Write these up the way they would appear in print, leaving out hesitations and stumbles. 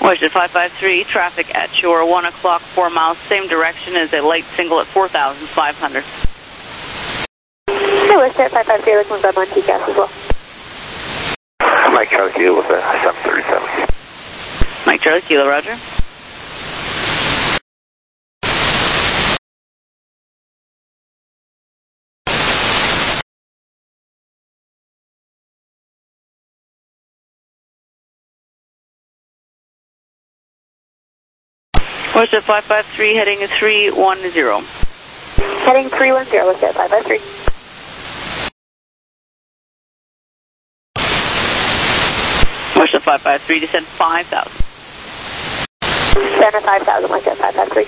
Westjet 553, traffic at shore, 1 o'clock, 4 miles, same direction as a light single at 4,500. Hey, Westjet 553, looking for on TCAS as well. Mike Charlie Kilo with a 737. Mike Charlie Kilo, roger. Westjet 553, heading 310. Heading 310, Westjet 553. Westjet 553, descend 5,000. Center 5,000, Westjet 553.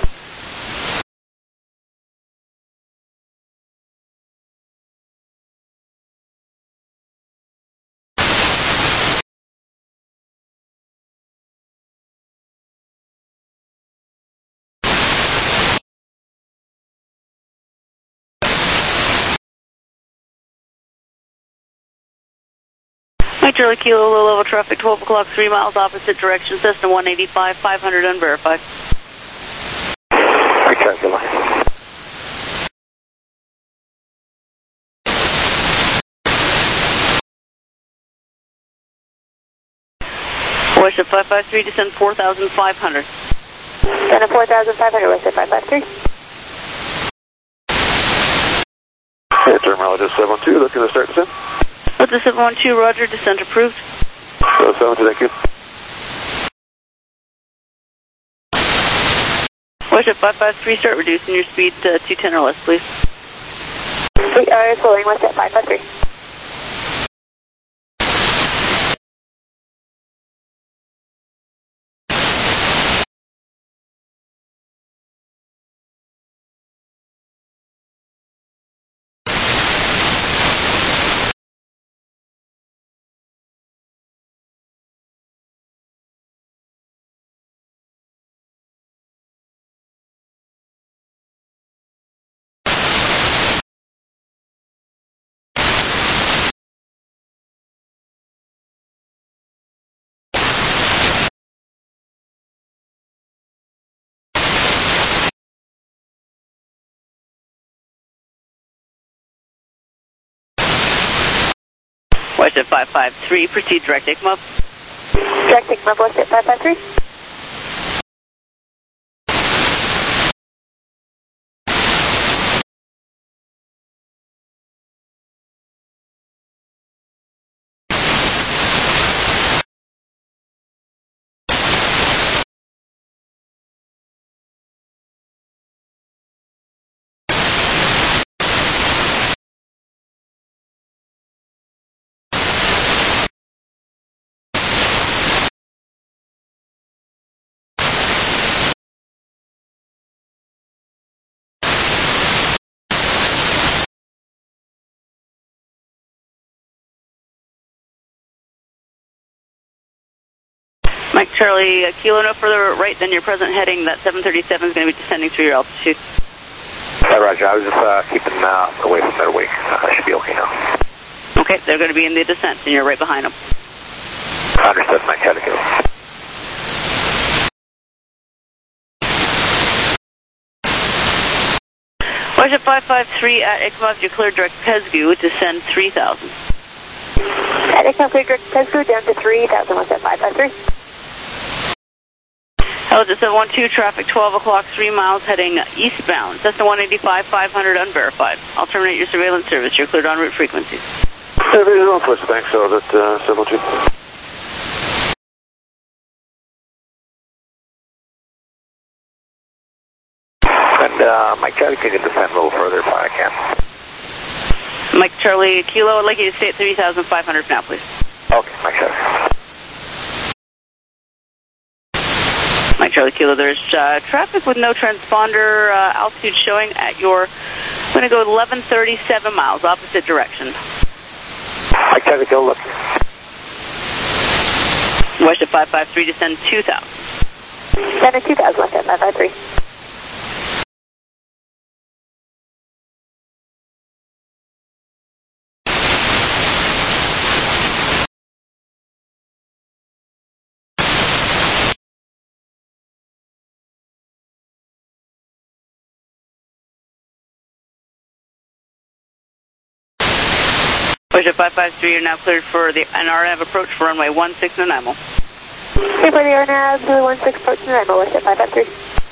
Mike Charlie Kilo, low level traffic, 12 o'clock, 3 miles, opposite direction, Cessna 185, 500 unverified. Mike Charlie Kilo. Westjet 553, descend 4,500. Center 4,500, Westjet 553. Yeah, terminologist 712, looking to start descent. Delta 712, roger, descent approved. So 7, thank you. Westjet 553, start reducing your speed to 210 or less, please. We are slowing Westjet 553. Westjet 553, proceed direct ICMUP. Direct ICMUP, Westjet 553. Mike Charlie Kilo, no further right than your present heading. That 737 is going to be descending through your altitude. Roger, I was just keeping away from their wake. I should be okay now. Okay, they're going to be in the descent, and you're right behind them. Understood, Mike Charlie Kilo. Westjet 553 at ICMUP, you're cleared direct Pesgu, descend 3,000. At ICMUP, clear direct Pesgu, down to 3,000, Westjet 553. Delta 712, traffic 12 o'clock, 3 miles, heading eastbound. Cessna 185, 500 unverified. I'll terminate your surveillance service. You're cleared en route frequencies. There's no place, thanks, so that 712. And Mike Charlie, can you descend a little further if I can? Mike Charlie Kilo, I'd like you to stay at 3,500 now, please. Okay, Mike Charlie. Mike Charlie Kilo, there's traffic with no transponder altitude showing at your, I'm going to go 1137 miles, opposite direction. Mike Charlie Kilo, look. Westjet 553, descend 2,000. Center 2,000, Westjet 553. WestJet 553, you're now cleared for an RNAV approach for runway 16 Nanaimo. Clear for the RNAV, Zulu 16 approach to Nanaimo, WestJet 553.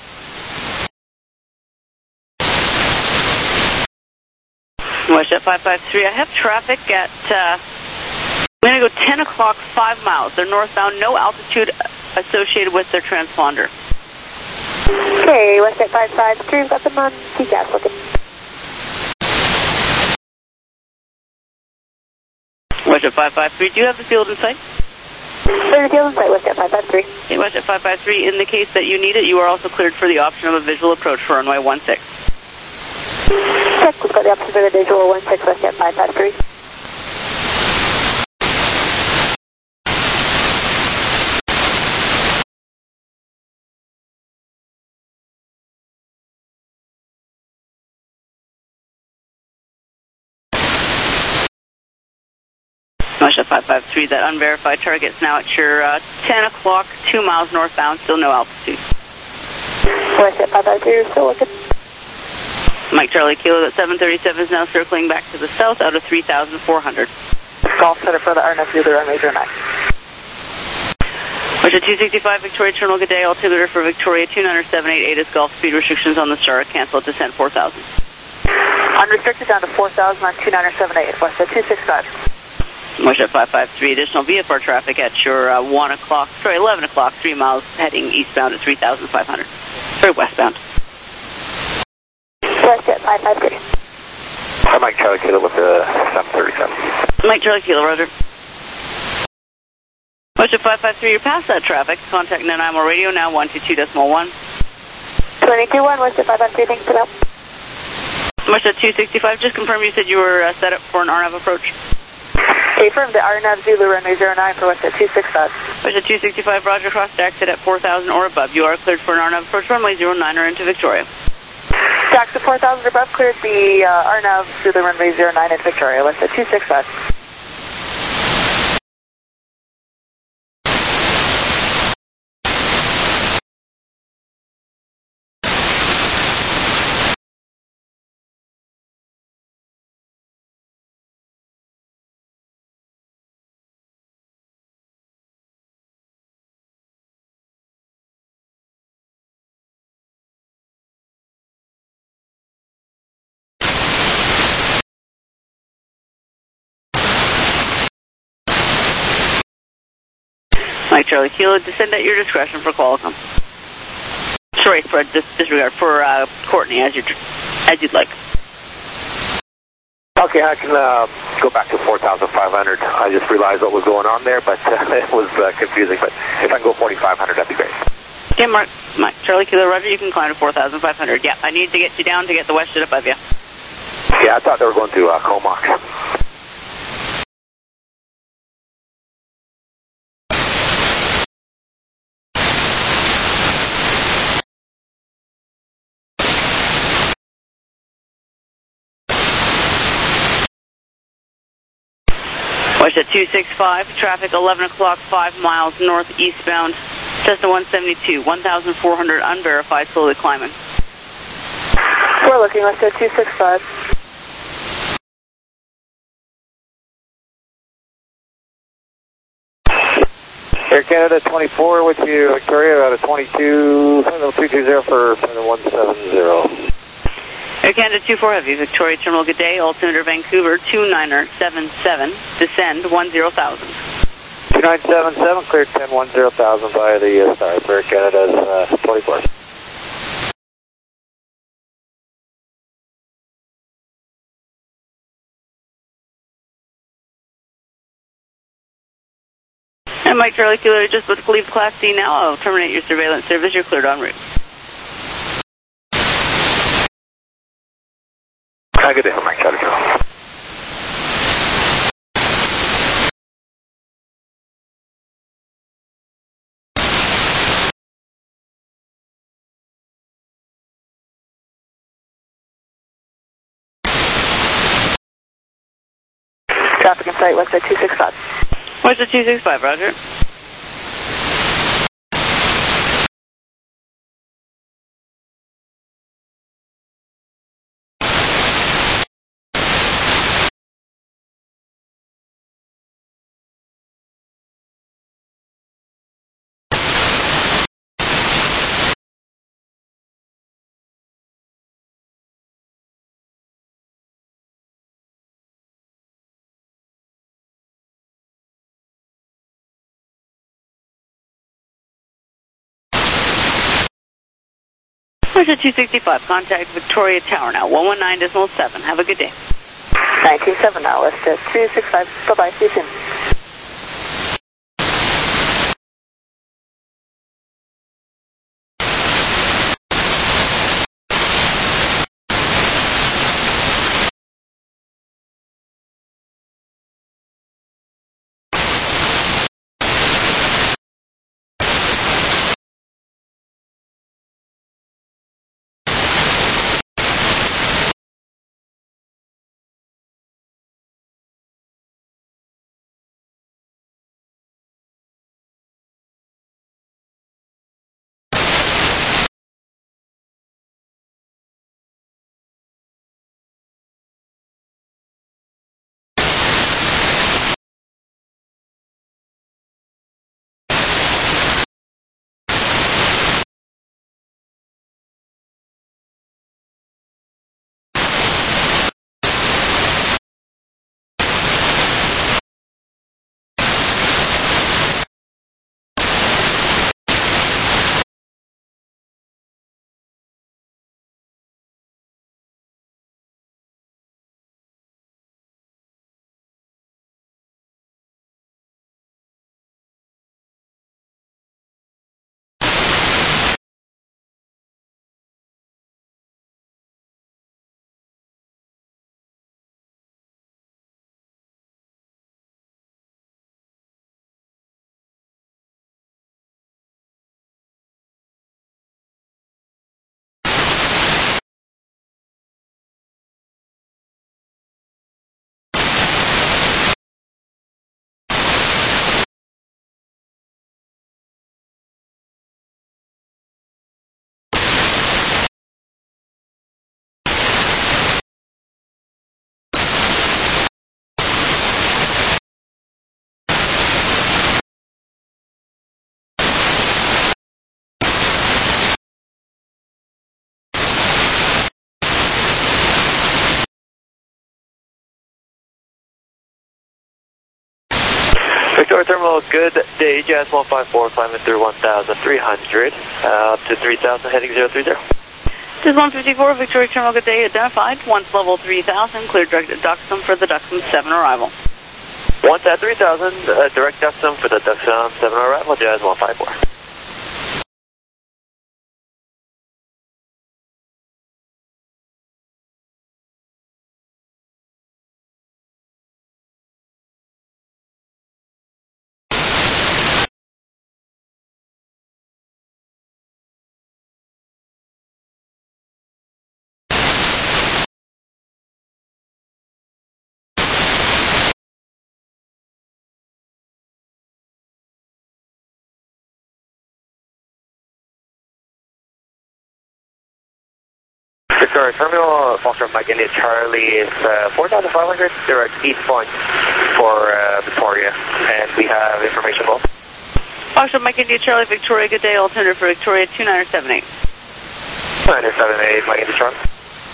WestJet 553, I have traffic at, I'm going to go 10 o'clock, 5 miles. They're northbound, no altitude associated with their transponder. Okay, WestJet 553, we've got them on TCAS looking. WestJet 553, do you have the field in sight? There's a field in sight, WestJet 553. Okay, WestJet 553, in the case that you need it, you are also cleared for the option of a visual approach for runway 16. Check, we've got the option for the visual 16, WestJet 553. WestJet 553, that unverified target's now at your 10 o'clock, 2 miles northbound, still no altitude. WestJet 553, you're still looking. Mike Charlie Kilo, that 737 is now circling back to the south out of 3,400. Golf Center for the RNAV, Zulu runway 09. WestJet 265, Victoria Terminal, good day. Altimeter for Victoria 29788 is Gulf speed restrictions on the star. Cancel at descent 4,000. Unrestricted down to 4,000 on 2978, WestJet 265. WestJet 553, additional VFR traffic at your 11 o'clock, 3 miles heading eastbound at 3,500. Sorry, westbound. WestJet 553. Hi, Mike Charlie Kilo with the 737. Mike Charlie Kilo, roger. WestJet 553, you're past that traffic. Contact Nanaimo radio now 122.1. 221, WestJet 553, thanks for that. WestJet 265, just confirm you said you were set up for an RNAV approach. Confirm the RNAV Zulu runway 09 for WestJet 265. WestJet 265, roger, cross to exit at 4,000 or above. You are cleared for an RNAV approach runway 09 or into Victoria. Taxi 4,000 above, cleared the RNAV Zulu runway 09 in Victoria, WestJet 265. Mike Charlie Kilo, descend at your discretion for Qualcomm. Sorry, for disregard for Courtney, as you'd like. Okay, I can go back to 4,500. I just realized what was going on there, but it was confusing. But if I can go 4,500, that'd be great. Okay, Mike Charlie Kilo, roger, you can climb to 4,500. Yeah, I need to get you down to get the WestJet above you. Yeah, I thought they were going to Comox. WestJet 265, traffic 11 o'clock, 5 miles northeastbound, Cessna 172, 1,400 unverified, slowly climbing. We're looking, WestJet 265. Air Canada 24 with you, Victoria, out of 220 for 7170. Air Canada 24 Heavy, Victoria Terminal, good day. Altimeter Vancouver 2977, descend 10,000. 2977, cleared 10,000 via the star for Air Canada's 24. And Mike Charlie Kilo, just with leave Class C now. I'll terminate your surveillance service. You're cleared en route. Have a good day, Mike Charlie Kilo. Traffic in sight, WestJet 265. WestJet 265, roger. Russia 265, contact Victoria Tower now, 119.7. Have a good day. 19.7 now, list at 265. Bye-bye, see you soon. Victoria Terminal, good day, Jazz 154, climbing through 1,300, up to 3,000, heading 030. This is 154, Victoria Terminal, good day, identified, once level 3000, clear direct at Duxham for the Duxham 7 arrival. Once at 3,000, direct Duxham for the Duxham 7 arrival, Jazz 154. Victoria Terminal, Foxtrot Mike India Charlie is 4,500, direct eastbound for Victoria, and we have information both. Foxtrot Mike India Charlie, Victoria, good day, alternative for Victoria 2978. 2978, Mike India Charlie.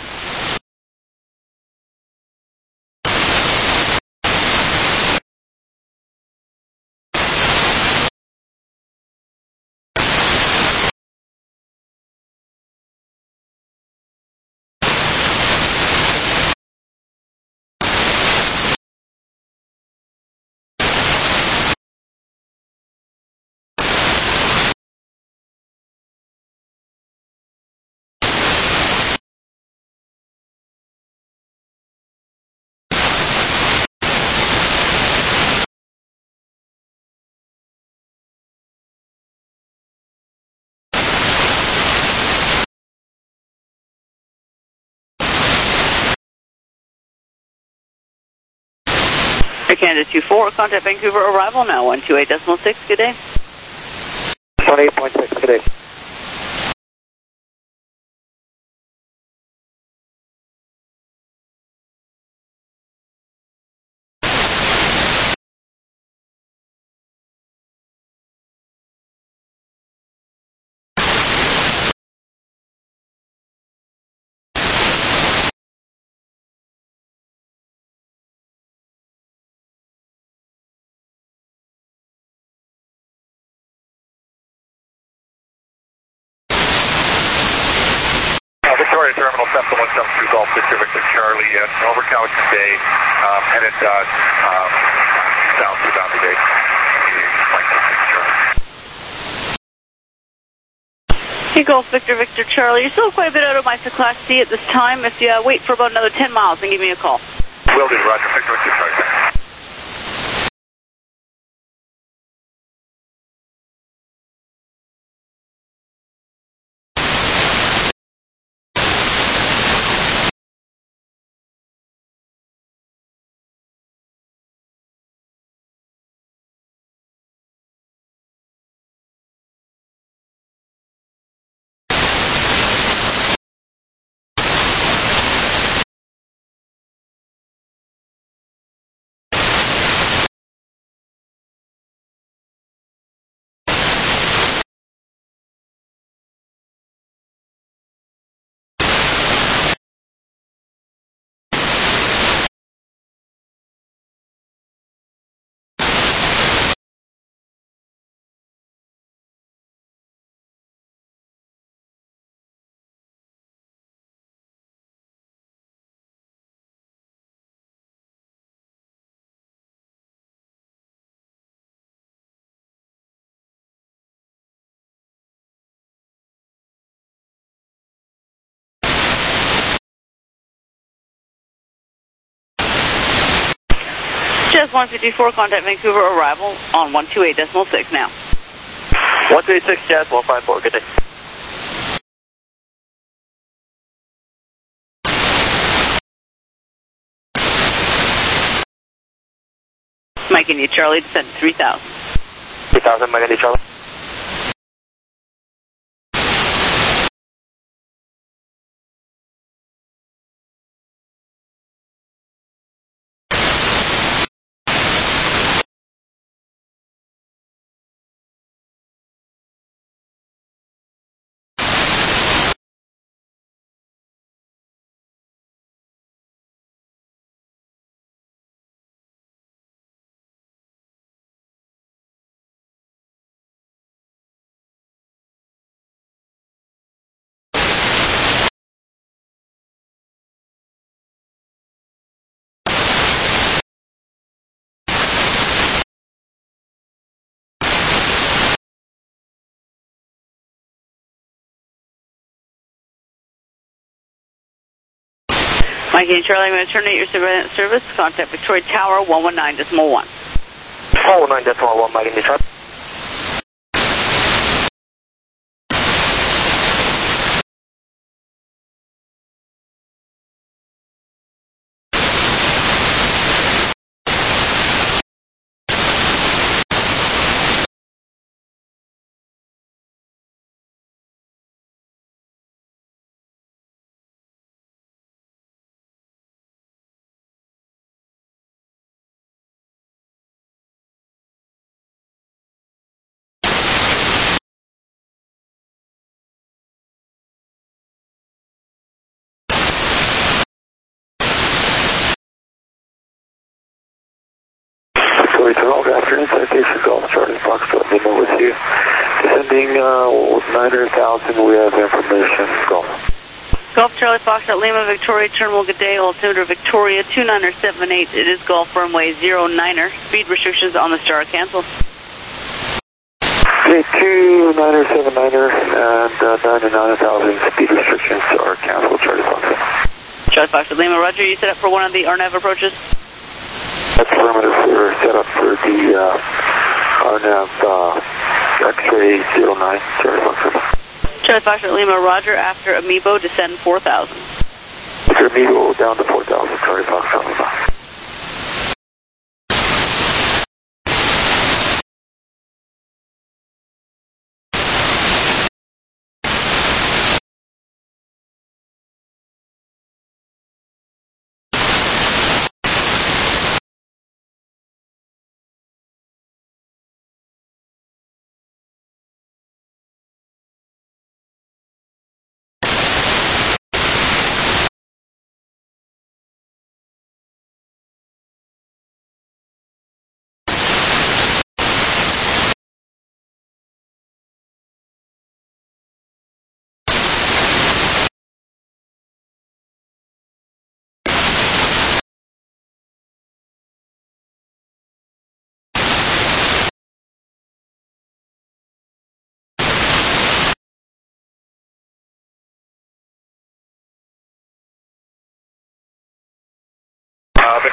Air Canada 24, contact Vancouver arrival now, 128.6, good day. 28.6, good day. over Cowichan Bay, headed south to Boundary Bay. Hey, Golf Victor, Victor Charlie. You're still quite a bit out of my Class C at this time. If you wait for about another 10 miles, then give me a call. Will do, Roger. Victor, Victor Charlie. Just 154, contact Vancouver arrival on 128.6 now. 126, Jazz 154, good day. Mike India Charlie, descend to 3,000. 3,000, Mike India Charlie. Mike India Charlie, I'm going to terminate your surveillance service. Contact Victoria Tower 119.1. 119.1, Mike India Charlie. Good afternoon, Citation Golf, Charlie Foxtrot, Lima with you. Descending 900,000, we have information. Golf. Golf Charlie Foxtrot, Lima, Victoria, Terminal, good day, altimeter Victoria, 2978, it is Golf runway 09er. Speed restrictions on the star canceled. Okay, 2979er and 9,000 speed restrictions are canceled, Charlie Foxtrot. Charlie Foxtrot, Lima, Roger, you set up for one of the RNAV approaches? That's perimeter for set up for the RNAV X-ray 09, Charlie Foxtrot. Charlie Foxtrot, Lima, Roger, after Amiibo, descend 4,000. After Amiibo, down to 4,000, Charlie Foxtrot, Lima.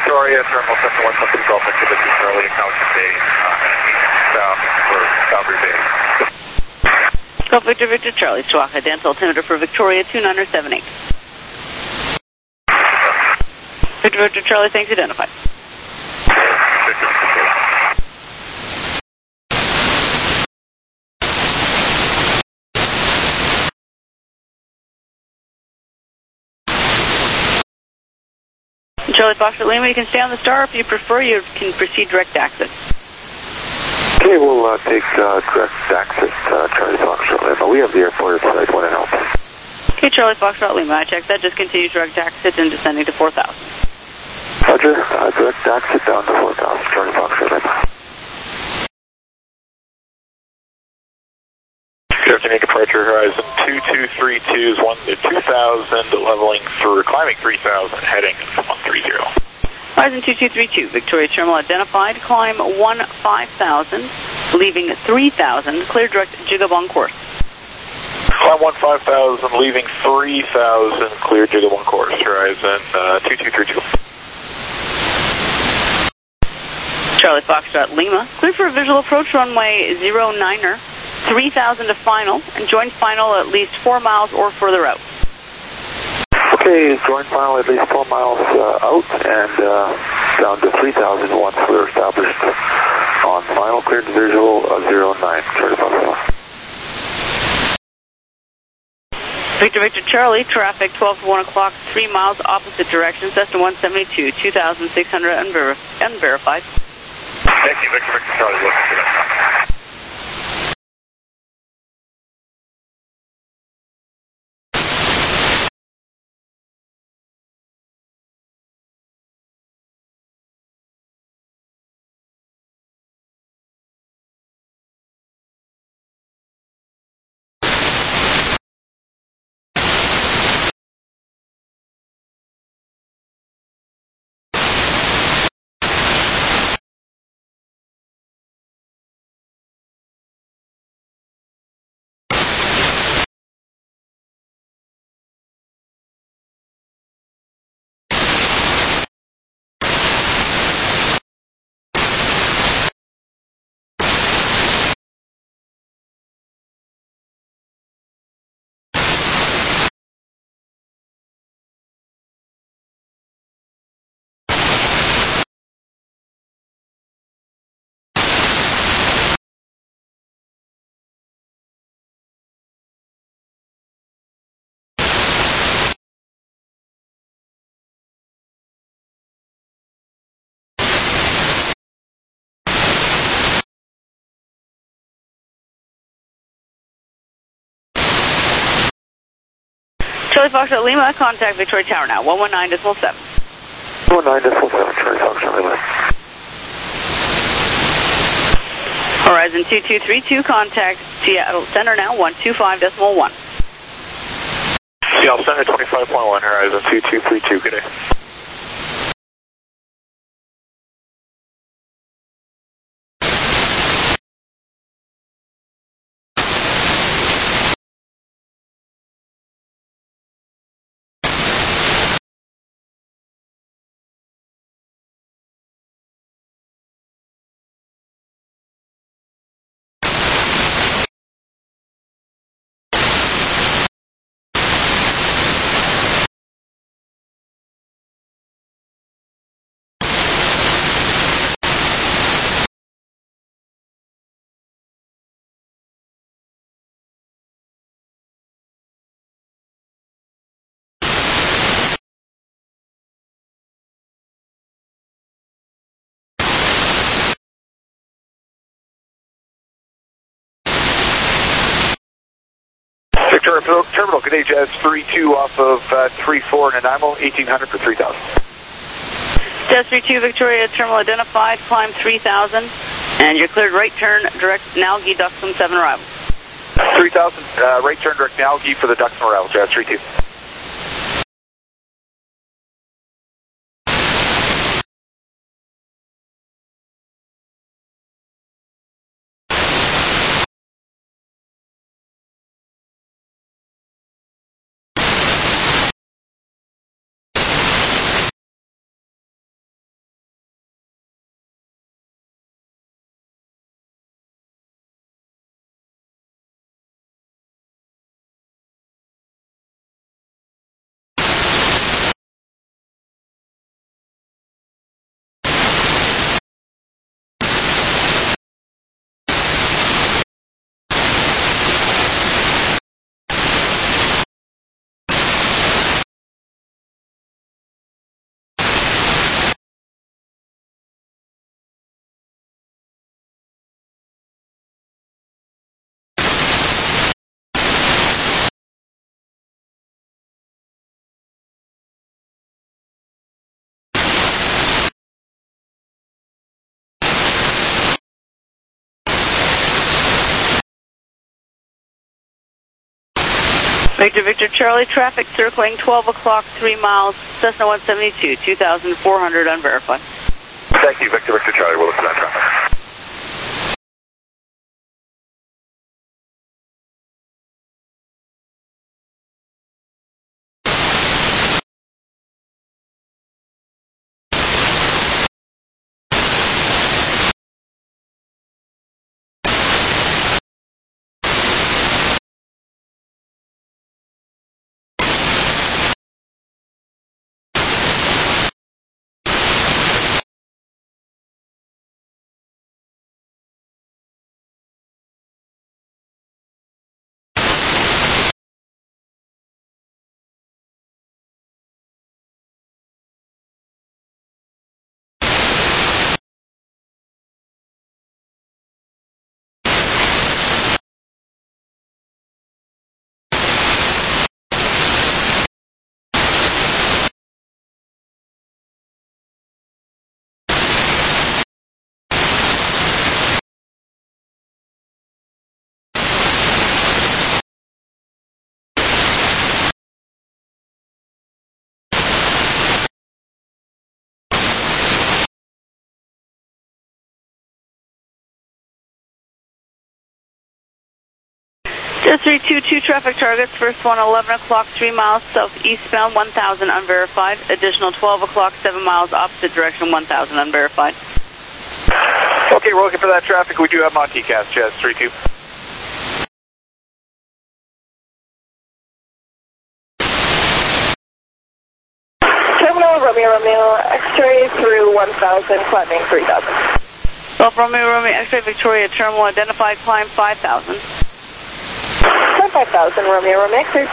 Victoria, Terminal 71 Golf Activity Charlie, Calgary Bay, south for Calgary Bay. Golf Victor Victor Charlie, Chewacha, dance altimeter for Victoria 2978. Victor Victor Charlie, thanks, identified. Charlie Foxtrot Lima, you can stay on the star. If you prefer, you can proceed direct exit. Okay, we'll take direct exit, Charlie Foxtrot Lima. We have the airport at site 1 and out. Okay, Charlie Foxtrot Lima, I checked that. Just continue direct exit and descending to 4,000. Roger, direct exit down to 4,000, Charlie Foxtrot Lima. Good afternoon, departure horizon 2232 is 1 to 2,000, leveling through, climbing 3,000, heading 130. Horizon 2232, Victoria Terminal identified, climb 15,000, leaving 3,000, clear direct Jigabong course. Climb 15,000, leaving 3,000, clear Jigabong course, horizon 2232. Charlie Foxtrot Lima, clear for a visual approach runway 09er. 3,000 to final, and join final at least 4 miles or further out. Okay, join final at least 4 miles out and down to 3,000 once we're established on final cleared visual 09, Charlie Foxtrot. Victor Victor Charlie, traffic 12 to 1 o'clock, 3 miles opposite direction, Cessna 172, 2,600 unverified. Thank you, Victor Victor Charlie, welcome to that. Charlie Foxtrot Lima, contact Victoria Tower now, 119.7. 119.7, Charlie Foxtrot Lima. Horizon 2232, contact Seattle Center now, 125.1. Seattle Center 25.1, horizon 2232, good day. Victoria Terminal, good day, Jazz 32 off of 34 Nanaimo, 1800 for 3000. Jazz 32, Victoria Terminal identified, climb 3,000, and you're cleared right turn, direct Nalgi, Duxton 7 arrival. 3000, right turn direct Nalgi for the Duxton arrival, Jazz 32. Victor, Victor, Charlie, traffic circling 12 o'clock, 3 miles, Cessna 172, 2,400 unverified. Thank you, Victor, Victor, Charlie. We'll look for that traffic. Just 322 traffic targets. First one 11 o'clock, 3 miles southeastbound, 1,000 unverified. Additional 12 o'clock, 7 miles opposite direction, 1,000 unverified. Okay, we're looking for that traffic. We do have Monticast, Jazz 32. Terminal Romeo X-ray through 1,000, climbing 3,000. Golf Romeo X-ray Victoria terminal identified, climb 5,000. Climb 5,000, Romeo X-ray.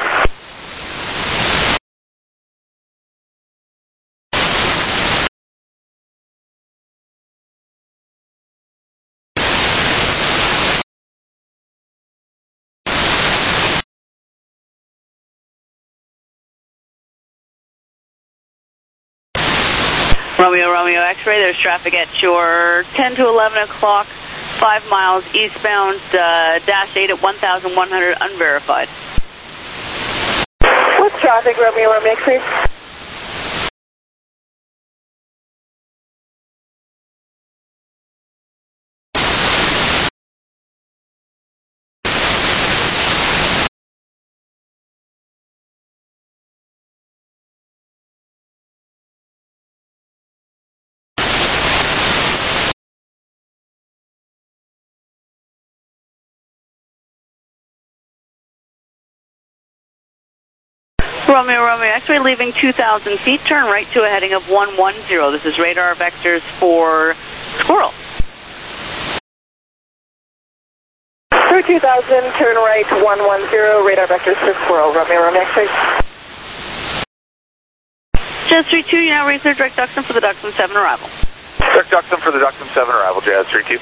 Romeo X-ray, there's traffic at your 10 to 11 o'clock, 5 miles eastbound, dash 8 at 1,100 unverified. What's traffic, Romeo X-ray? Romeo X-ray leaving 2,000 feet, turn right to a heading of 110. This is radar vectors for Squirrel. Through 2,000, turn right 110, radar vectors for Squirrel, Romeo X-ray. Jazz 32, you now research direct Duxton for the Duxton 7 arrival. Direct Duxton for the Duxton 7 arrival, Jazz 32.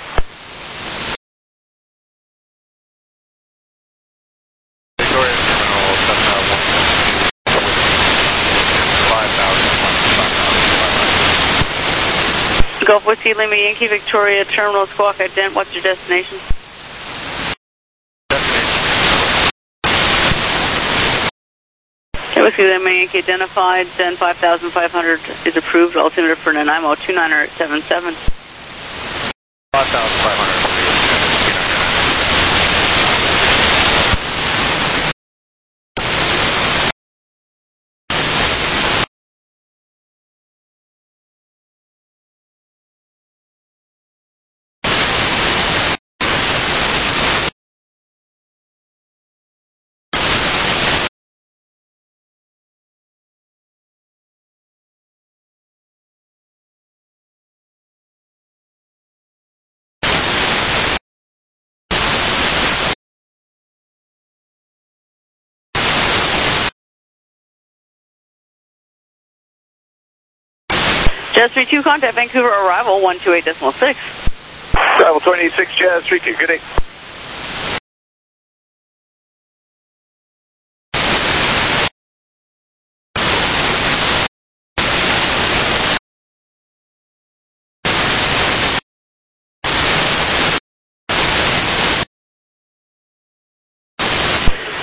Gulf Whiskey Lima Yankee Victoria Terminal Squawk Ident. What's your destination? Whiskey Lima Yankee identified. Then 5,500 is approved. Altimeter for Nanaimo 29877. 5,500. Jazz 32, contact Vancouver arrival 128.6. Travel 26, Jazz 32, good day.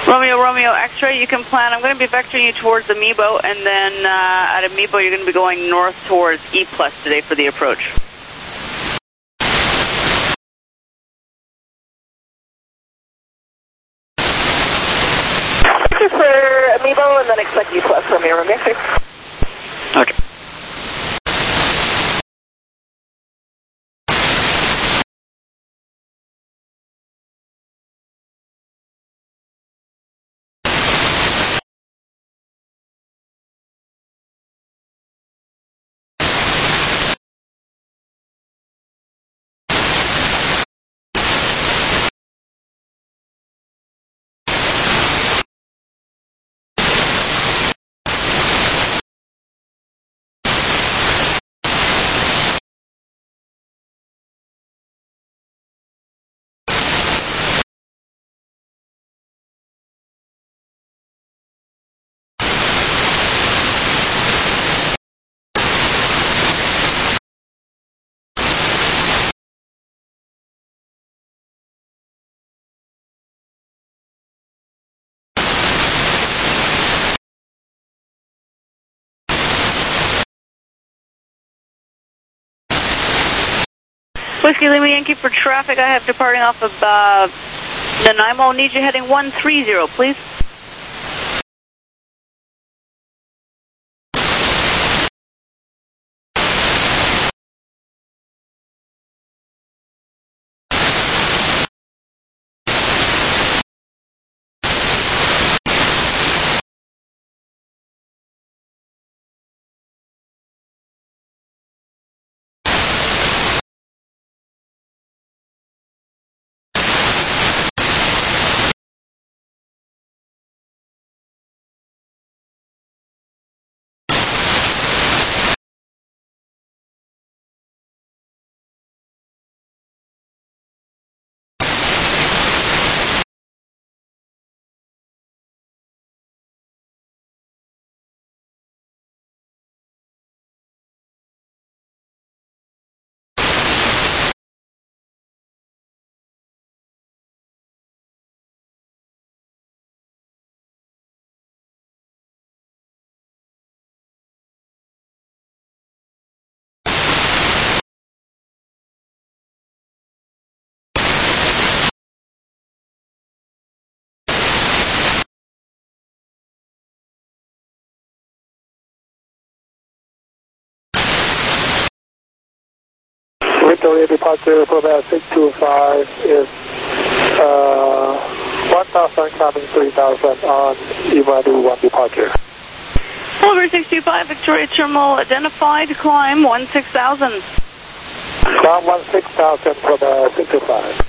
Romeo, X-ray, you can plan. I'm going to be vectoring you towards Amiibo, and then at Amiibo you're going to be going north towards E+ today for the approach. For Amiibo, and then expect E+ from your Romeo 6. Okay. Whiskey Lima Yankee for traffic. I have departing off of Nanaimo. Need you heading 130, please. Victoria departure for about 625 is 1000 climbing 3000 on Ivadu 1 departure. Over 625, Victoria Terminal identified, climb 16,000. Climb 16,000 for the 625.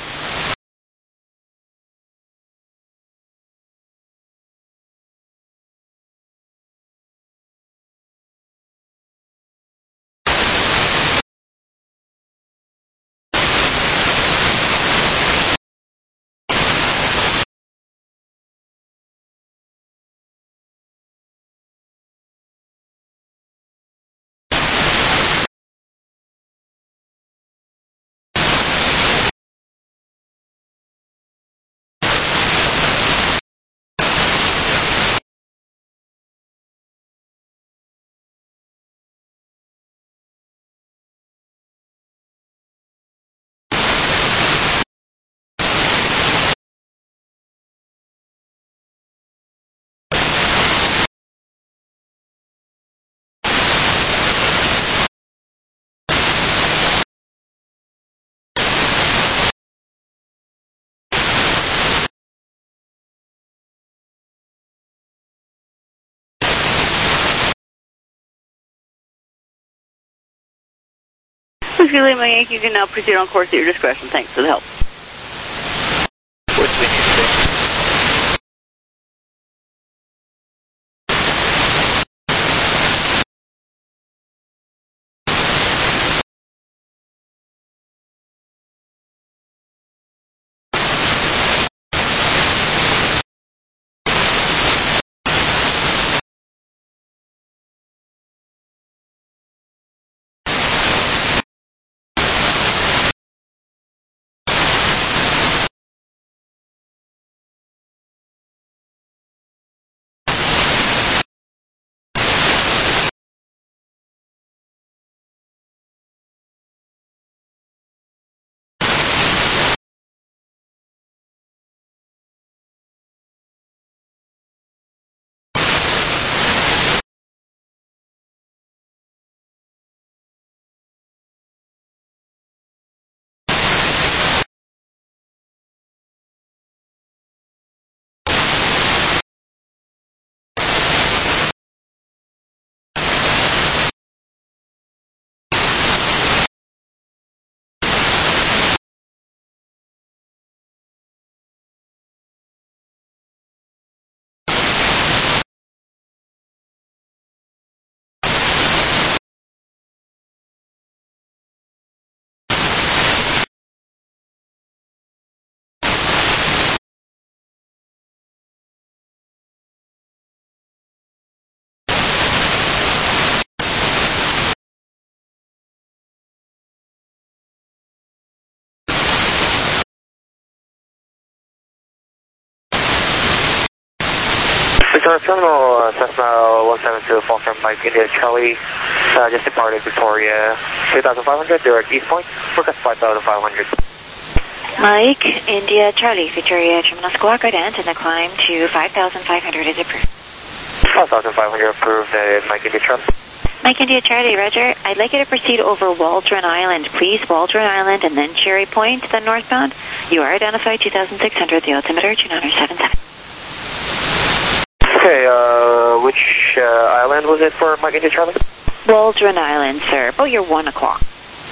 Whiskey Lima Yankee, you can now proceed on course at your discretion. Thanks for the help. Victoria Terminal, Cessna 172, fall from Mike India Charlie, just departed Victoria, 2,500, direct East Point, forecast 5,500. Mike India Charlie, Victoria Terminal Squawk Ardent, and the climb to 5,500 is approved. 5,500 approved, Mike India Charlie. Mike India Charlie, Roger. I'd like you to proceed over Waldron Island, please. Waldron Island and then Cherry Point, then northbound. You are identified 2,600, the altimeter 2977. Okay, which island was it for Mike India Charlie? Waldron Island, sir. About your 1 o'clock.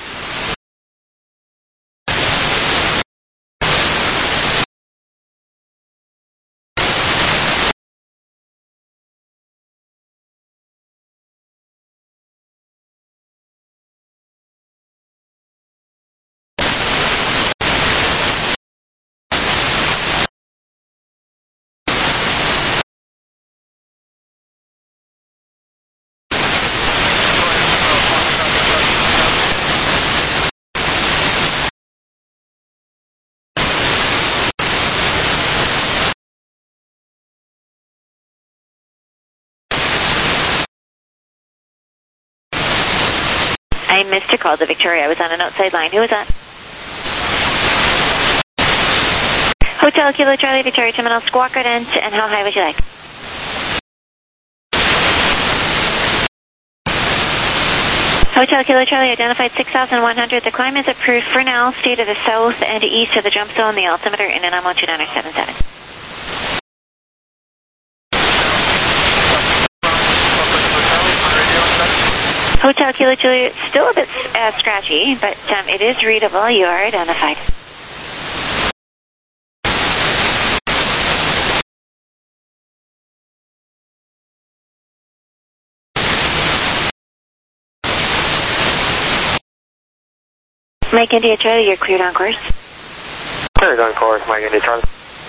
I missed a call to Victoria. I was on an outside line. Who was that? Hotel Kilo Charlie, Victoria Terminal, Squawk Ardent, and how high would you like? Hotel Kilo Charlie, identified 6,100. The climb is approved for now. Stay to the south and east of the jump zone, the altimeter in and I'm on 2977. Hotel Kilo Juliet, still a bit scratchy, but it is readable. You are identified. Mike India Charlie, you're cleared on course. Cleared on course, Mike India Charlie.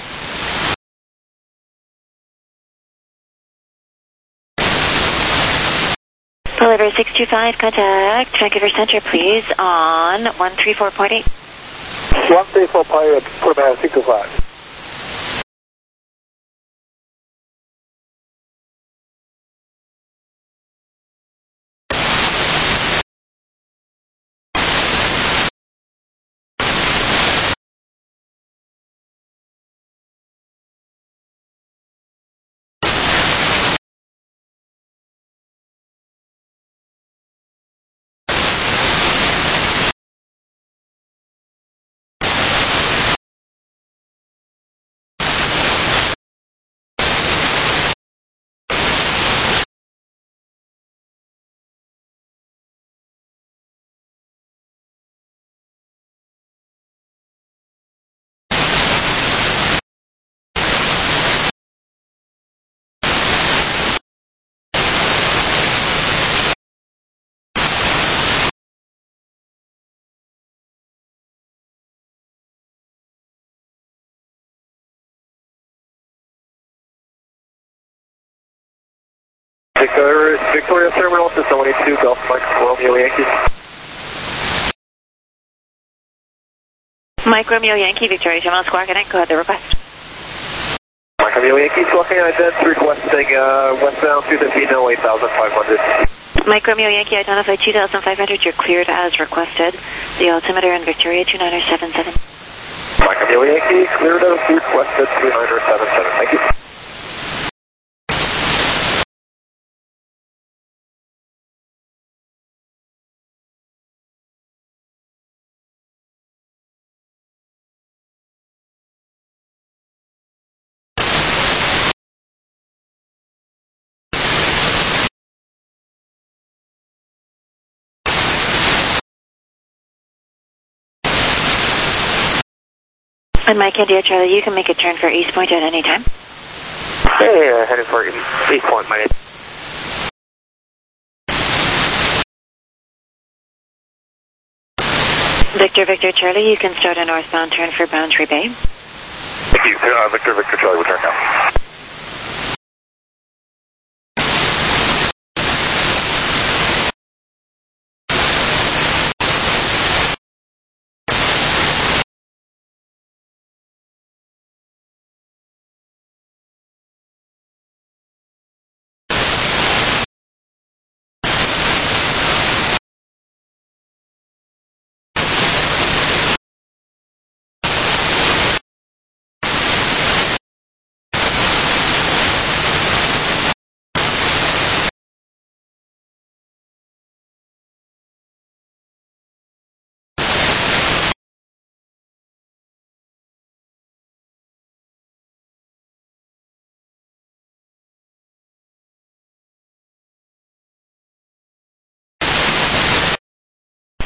Deliver 625, contact Vancouver Centre, please, on 134.8. 134.8, put about 625. Victoria Terminal, System 182, Golf Mike Romeo Yankee. Mike Romeo Yankee, Victoria Terminal, Squawk Ardent, go ahead, the request. Mike Romeo Yankee, Squawk Ardent, requesting westbound 215, 8,500. Mike Romeo Yankee, identified 2,500, you're cleared as requested. The altimeter in Victoria 2977. Mike Romeo Yankee, cleared as requested 2977, thank you. And Mike India Charlie, you can make a turn for East Point at any time. Yeah, heading for East Point, Mike. Victor Charlie, you can start a northbound turn for Boundary Bay. Thank you. Victor Charlie, we'll turn now.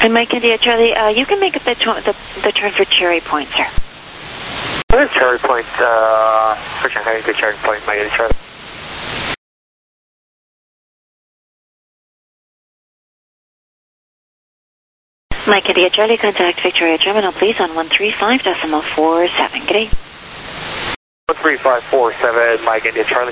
And Mike India Charlie, you can make the turn for Cherry Point, sir. What is Cherry Point? For Shanghai to Cherry Point, Mike India Charlie. Mike India Charlie, contact Victoria Terminal, please, on 135.47. Good day. 13547, Mike India Charlie.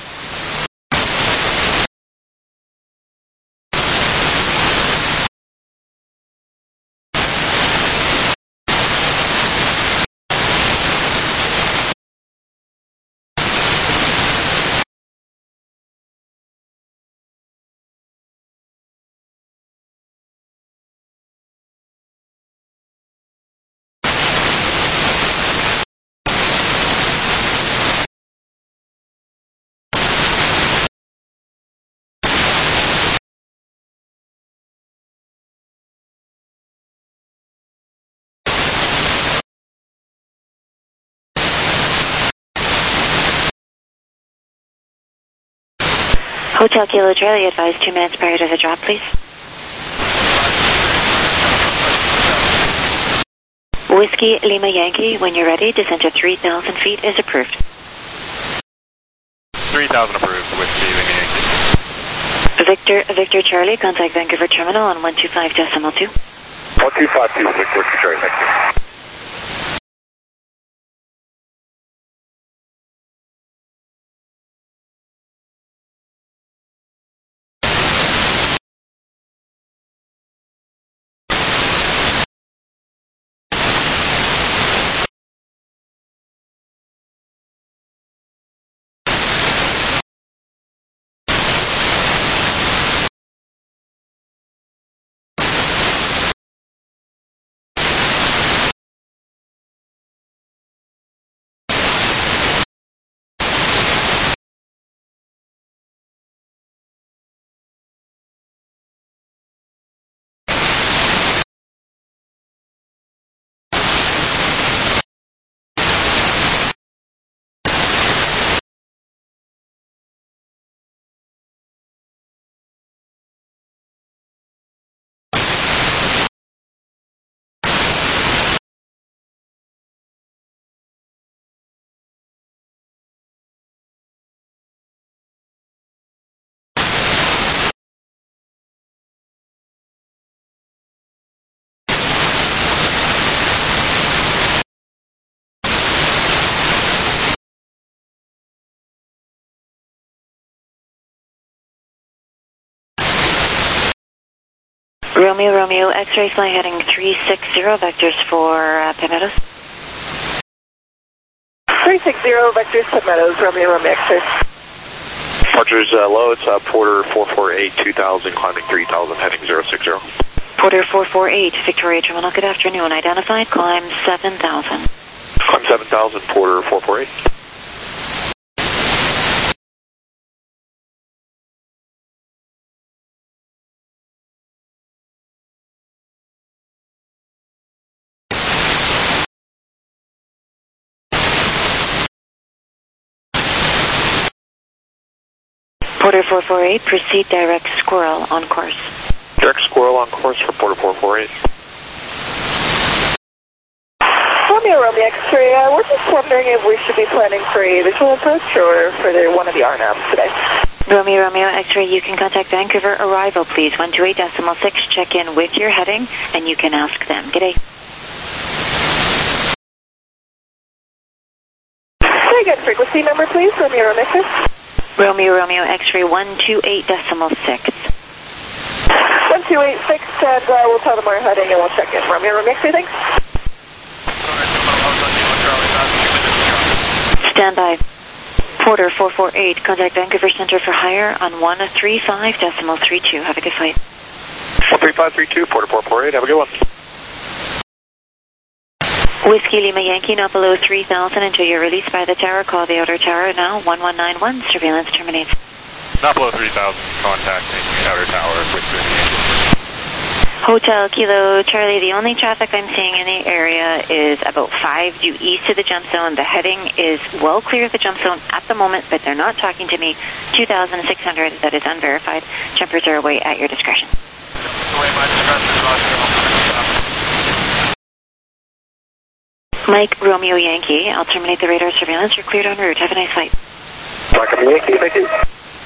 Hotel Kilo Charlie, advise 2 minutes prior to the drop, please. Whiskey Lima Yankee, when you're ready, descent to 3,000 feet is approved. 3,000 approved, Whiskey Lima Yankee. Victor Charlie, contact Vancouver Terminal on 125.2. 1252, Victor Charlie, thank you. Romeo, X-ray fly heading 360, vectors for Palmettos. 360, vectors Palmettos, Romeo, X-ray. Departures low, it's Porter 448, 2000, climbing 3000, heading 060. Porter 448, Victoria Terminal, good afternoon. Identified, climb 7,000. Climb 7,000, Porter 448. Porter 448, proceed direct Squirrel on course. Direct Squirrel on course for Porter 448. Romeo, X-ray, we're just wondering if we should be planning for a visual approach or for one of the RNAVs today. Romeo, X-ray, you can contact Vancouver arrival, please. 128.6, check in with your heading, and you can ask them. Good day. Very good. Frequency number, please. Romeo, X-ray. Romeo, X-ray 128.6. 1286, and we'll tell them we're heading and we'll check in. Romeo, X-ray, thanks. Stand by. Porter 448, contact Vancouver Center for Hire on 135.32. Have a good flight. 13532, Porter 448, have a good one. Whiskey Lima Yankee, not below 3,000 until you're released by the tower. Call the outer tower now. 1191, surveillance terminates. Not below 3,000, contacting outer tower. Hotel Kilo Charlie, the only traffic I'm seeing in the area is about 5 due east of the jump zone. The heading is well clear of the jump zone at the moment, but they're not talking to me. 2,600, that is unverified. Jumpers are away at your discretion. Mike Romeo Yankee, I'll terminate the radar surveillance. You're cleared en route. Have a nice flight. Mike Romeo Yankee, thank you.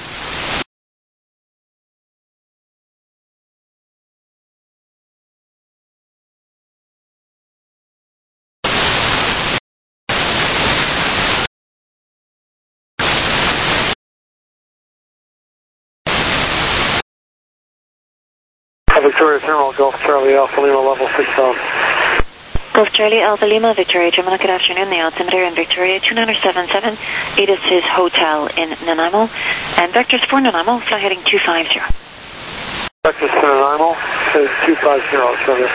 Victoria Terminal, Gulf Charlie Alpha Lima, level 6,000. Gulf Charlie Alpha Lima, Victoria Terminal, good afternoon. The altimeter in Victoria 2977. ATIS is hotel in Nanaimo. And vectors for Nanaimo, fly heading 250. Vectors for Nanaimo is 250, Charlie.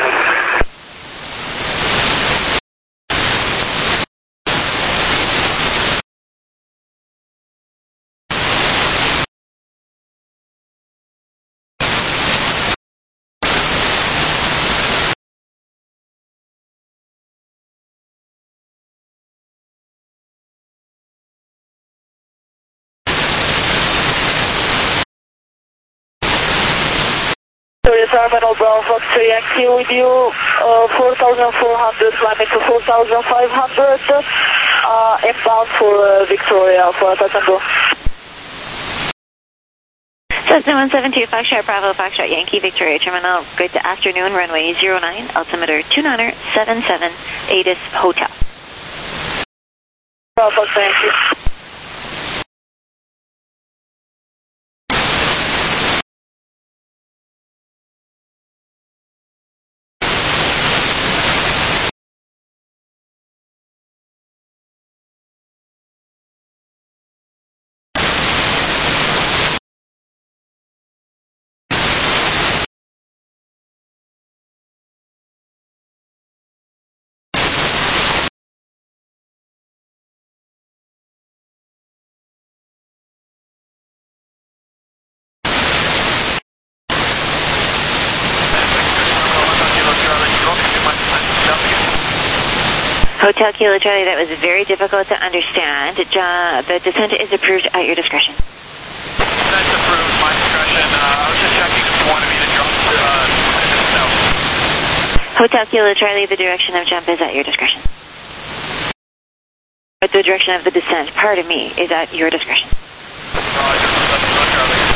Terminal Bravo X-ray Yankee with you, 4,400 climbing to 4,500, inbound for Victoria for Tango. Cessna 172, Foxtrot Bravo, Foxtrot Yankee, Victoria Terminal, good afternoon, runway 09, altimeter 2977, ATIS Hotel. Bravo, thank you. Hotel Kilo Charlie, that was very difficult to understand. The descent is approved at your discretion. That's approved, my discretion. I was just checking if you wanted me to jump south. Hotel Kilo Charlie, the direction of jump is at your discretion. But the direction of the descent, pardon me, is at your discretion. Roger, Charlie.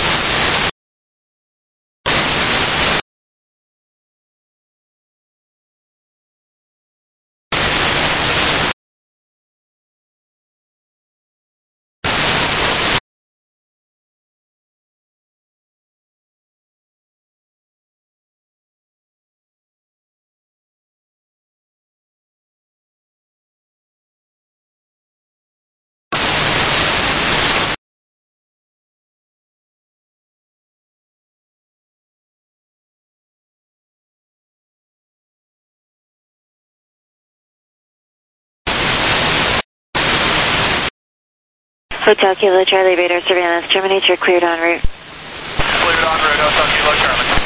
Hotel Kilo Charlie, radar surveillance terminate. You're cleared en route. Cleared en route, Hotel Kilo Charlie.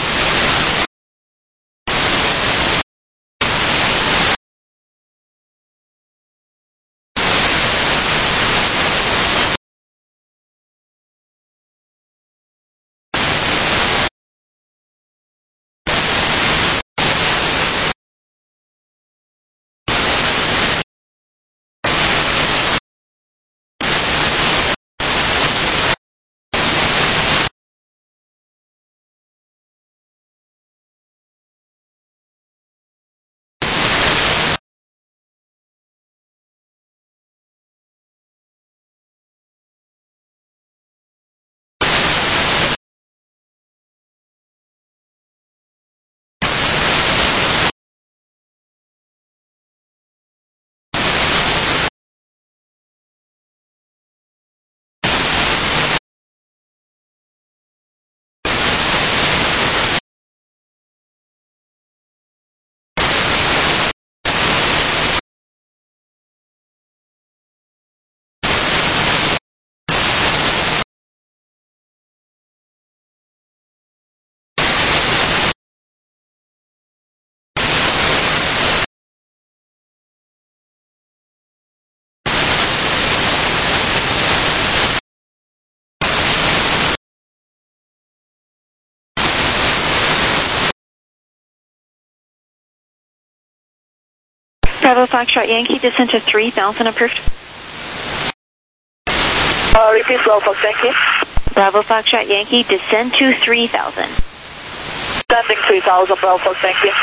Bravo Foxtrot Yankee, descent to 3,000 approved. Repeat Bravo Fox Yankee. Bravo Foxtrot Yankee, descend to 3,000. Descending 3,000, Bravo Fox Yankee.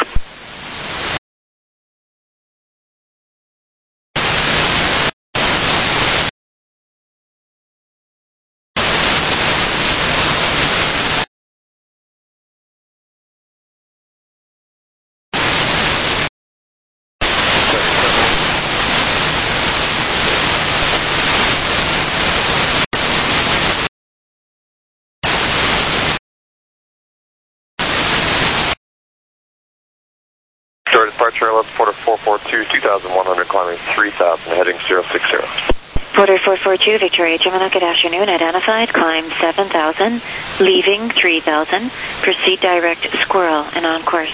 Door departure 11 Porter 442, 2,100, climbing 3,000, heading 060. Porter 442, Victoria Gemini, good afternoon. Identified, climb 7,000, leaving 3,000. Proceed direct Squirrel and on course.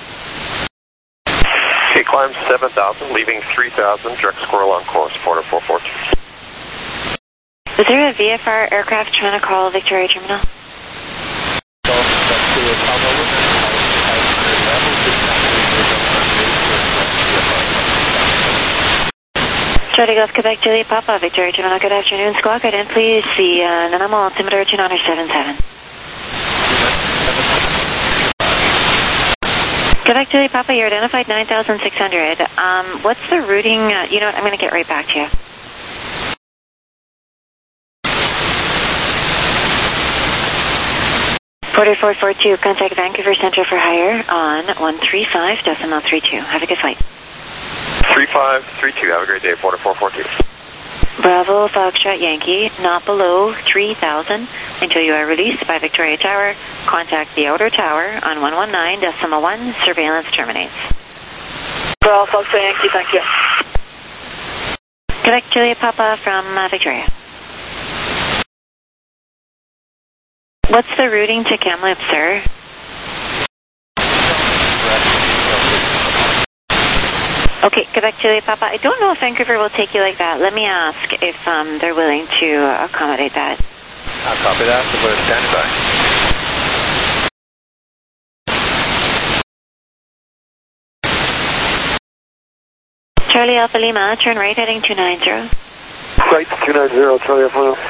Okay, climb 7,000, leaving 3,000, direct Squirrel on course, Porter 442. Is there a VFR aircraft trying to call Victoria Terminal? Charlie Golf, Quebec, Juliet Papa, Victoria Terminal, good afternoon. Squawk, and please the Nanaimo altimeter 297. Quebec, Juliet Papa, you're identified 9,600. What's the routing? You know what, I'm going to get right back to you. Porter 442, contact Vancouver Centre for Hire on 135.32. Have a good flight. 3532, have a great day, Porter 442. Bravo Foxtrot Yankee, not below 3,000 until you are released by Victoria Tower. Contact the outer tower on 119.1. Surveillance terminates. Bravo Foxtrot Yankee, thank you. Quebec Juliet Papa from Victoria. What's the routing to Kamloops, sir? Okay, Quebec Juliet Papa, I don't know if Vancouver will take you like that. Let me ask if they're willing to accommodate that. I'll copy that, so we're standing by. Charlie Alpha Lima, turn right heading 290. Right, 290, Charlie Alpha Lima.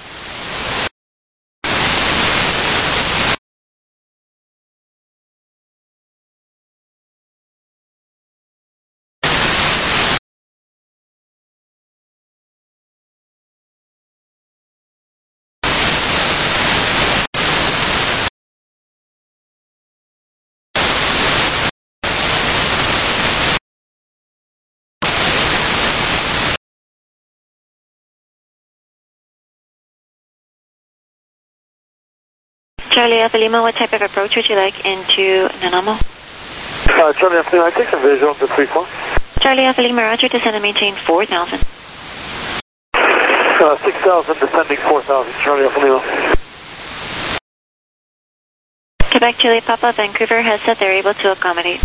Charlie Alpha Lima, what type of approach would you like into Nanaimo? Charlie Alpha Lima, I take some visual to 3-4. Charlie Alpha Lima, roger, descend and maintain 4,000. 6,000, descending 4,000, Charlie Alpha Lima. Quebec Juliet Papa, Vancouver has said they're able to accommodate.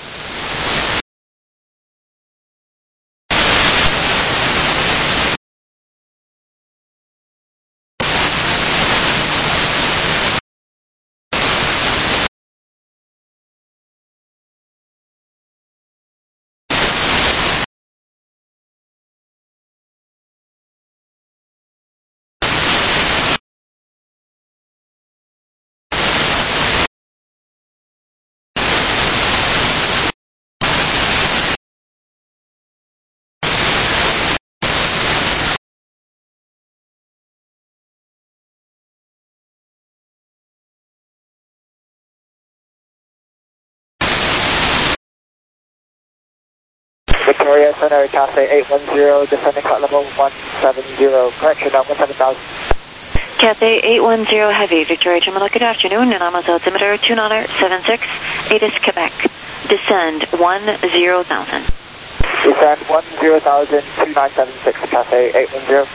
Victoria Center, Cafe 810, descending flight level 170, correction, 17,000. Cathay 810 Heavy, Victoria Terminal, good afternoon. Nanaimo's altimeter 276, ATIS Quebec. Descend 10,000. Descend 10,000, 2976, Cafe 810.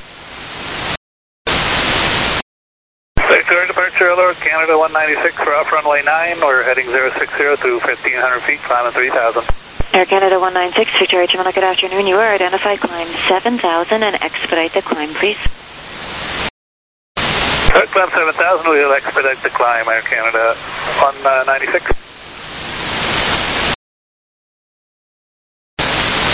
Victoria departure, Lower Canada 196 for off runway 9. We're heading 060 through 1,500 feet, climbing 3,000. Air Canada 196, Victoria Terminal, good afternoon. You are identified, climb 7,000 and expedite the climb, please. Climb 7,000, we'll expedite the climb, Air Canada 196.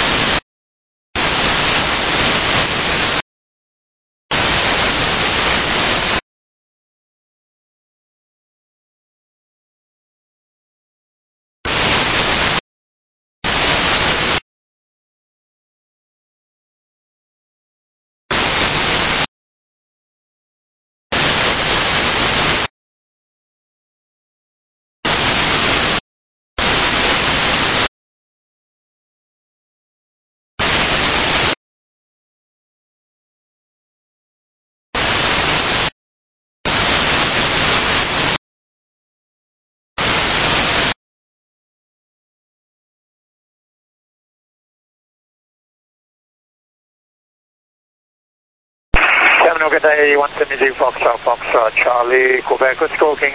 Terminal, good day, 170 Foxtrot, Charlie, Quebec, we're stalking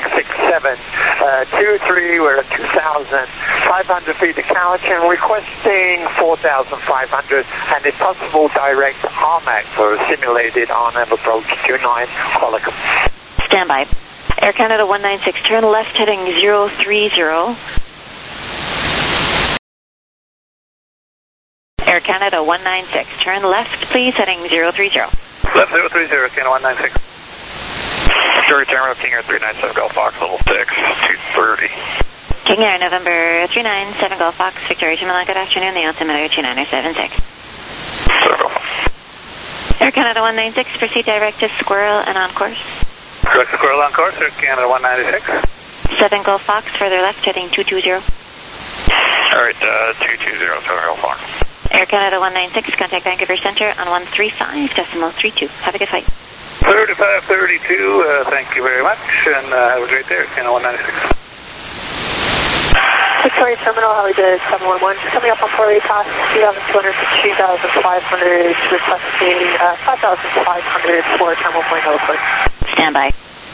6723, we're at 2,500 feet to couch and requesting 4,500 and if possible direct RMAC for simulated on-M approach 29 Qualicum. Standby. Air Canada 196, turn left heading 030. Air Canada 196, turn left please heading 030. Left 030, Canada 196. Victoria Terminal, King Air 397 Golf Fox, level 6, 230. King Air, November 397 Golf Fox, Victoria Terminal, good afternoon, the altimeter 2976. Air Canada 196, proceed direct to Squirrel and on course. Direct to Squirrel on course, Air Canada 196. 7 Golf Fox, further left heading 220. Alright, 220, 7 Golf Fox. Air Canada 196, contact Vancouver Centre on 135.32. Have a good flight. 3532, thank you very much, and have a great day, Air Canada 196. Victoria Terminal, Hollywood 711, just coming up on 4 pass, 2,200 to 2,500, requesting 5,500 for Terminal Point Oakland. Standby.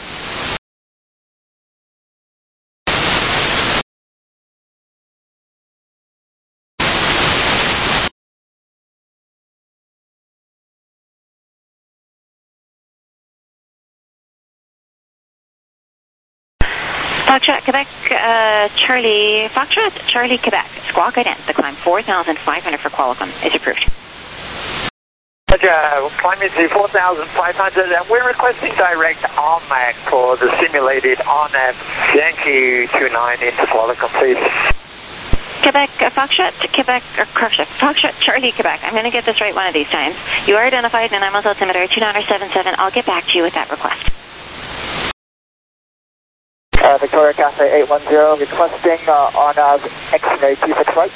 Foxtrot, Quebec, Charlie, Foxtrot, Charlie, Quebec, Squawk Ident, climb 4,500 for Qualicum is approved. Climbing to 4,500 and we're requesting direct RMAC for the simulated on-M Yankee 29 into Qualicum, please. Quebec, Foxtrot, Quebec, or Foxtrot, Charlie, Quebec. I'm going to get this right one of these times. You are identified in NML's altimeter 2977. I'll get back to you with that request. Victoria Cafe 810, requesting on X-ray 26 right.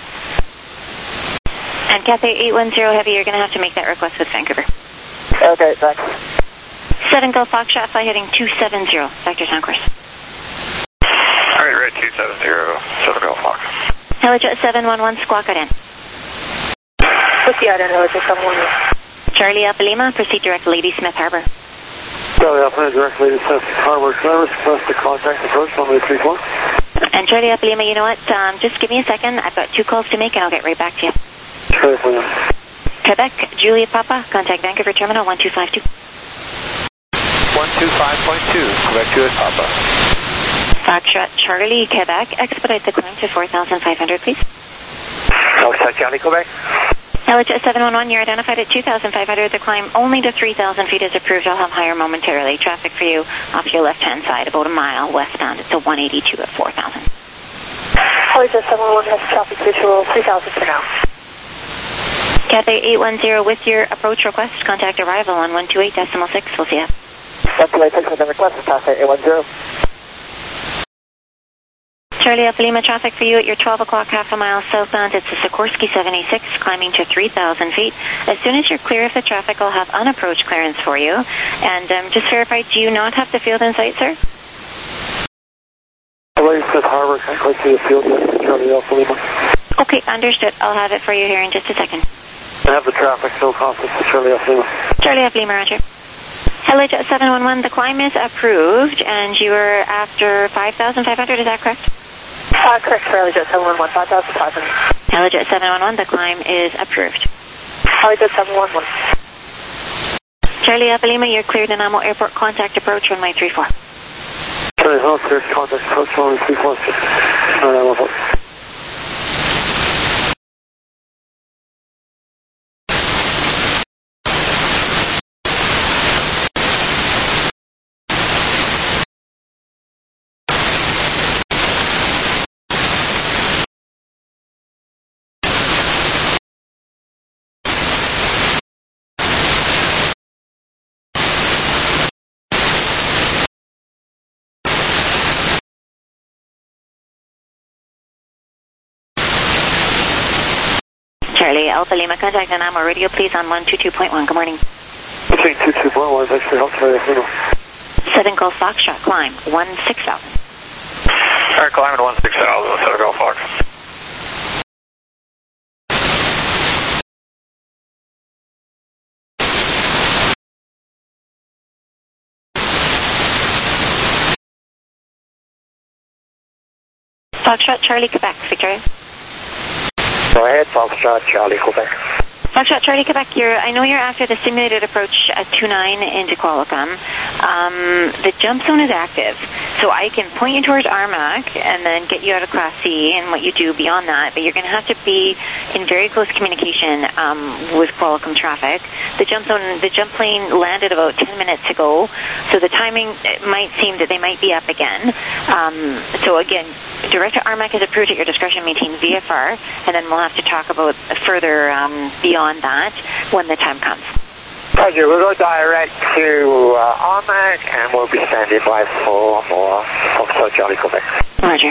And Cafe 810 Heavy, you're going to have to make that request with Vancouver. Okay, thanks. 7 Golf Foxtrot, fly heading 270, vectors on course. Alright, right, 270, 7 Golf Fox. Helijet 711, Squawk Ident. Whiskey Ident, Helijet 711. Charlie Alpha Lima, proceed direct Lady Smith Harbor. Charlie Alpha, direct Lady Smith Harbor, service, request to contact approach, runway 34. And Charlie Alpha Lima, you know what, just give me a second, I've got 2 calls to make and I'll get right back to you. Charlie Alpha Lima. Quebec, Juliet Papa, contact Vancouver Terminal 1252. 125.2, Quebec Juliet Papa. Foxtrot, Charlie, Quebec, expedite the climb to 4,500, please. Foxtrot, Charlie, Quebec. Helijet 711, you're identified at 2,500. The climb only to 3,000 feet is approved. I'll have higher momentarily. Traffic for you off your left-hand side, about a mile westbound. It's a 182 at 4,000. Helijet 711 has traffic visual 3,000 for now. Cathay 810 with your approach request. Contact arrival on 128.6. We'll see you. 128.6 with the request, Cafe 810. Charlie Alpha Lima, traffic for you at your 12 o'clock, half a mile southbound. It's the Sikorsky 76, climbing to 3,000 feet. As soon as you're clear of the traffic, I'll have unapproach clearance for you. And just verify, do you not have the field in sight, sir? Lady Smith Harbor, can't quite see the field yet, Charlie Alpha Lima. Okay, understood. I'll have it for you here in just a second. I have the traffic, no conflict with Charlie Alpha Lima. Charlie Alpha Lima, roger. Helijet 711, the climb is approved, and you were after 5,500, is that correct? Correct, Helijet 711, 5,500. Helijet 711, the climb is approved. Helijet 711. Charlie Alpha Lima, you're cleared in Amo Airport. Contact approach runway 34. Charlie Alpha, cleared contact approach runway 34. Charlie Alpha Lima, contact Anamo Radio, please, on 122.1. Good morning. Between 221, thanks for your help, Charlie Alpha Lima. 7 Golf Foxtrot, climb 16,000. Alright, climbing to 16,000, 7 Golf Fox. Foxtrot Charlie, Quebec, Victoria. Go ahead, Foxtrot Charlie, Quebec. Foxtrot Charlie, Quebec, I know you're after the simulated approach at 29 into Qualicum. The jump zone is active, so I can point you towards RMAC and then get you out of Class C and what you do beyond that, but you're going to have to be in very close communication with Qualicum traffic. The jump plane landed about 10 minutes ago, so the timing might seem that they might be up again. So again, direct to RMAC is approved at your discretion, maintain VFR, and then we'll have to talk about further beyond that when the time comes. Roger, we'll go direct to RMAC and we'll be standing by for more Foxtrot Charlie, Quebec. Roger.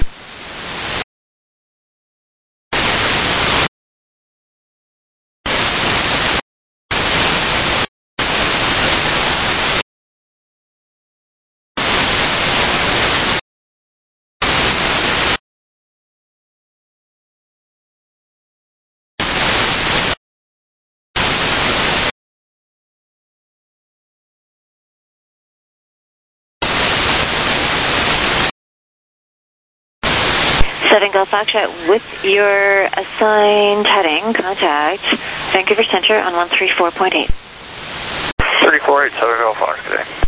Southern Gulf Foxtrot with your assigned heading, contact Vancouver Centre on 134.8. 348 Southern Gulf Foxtrot.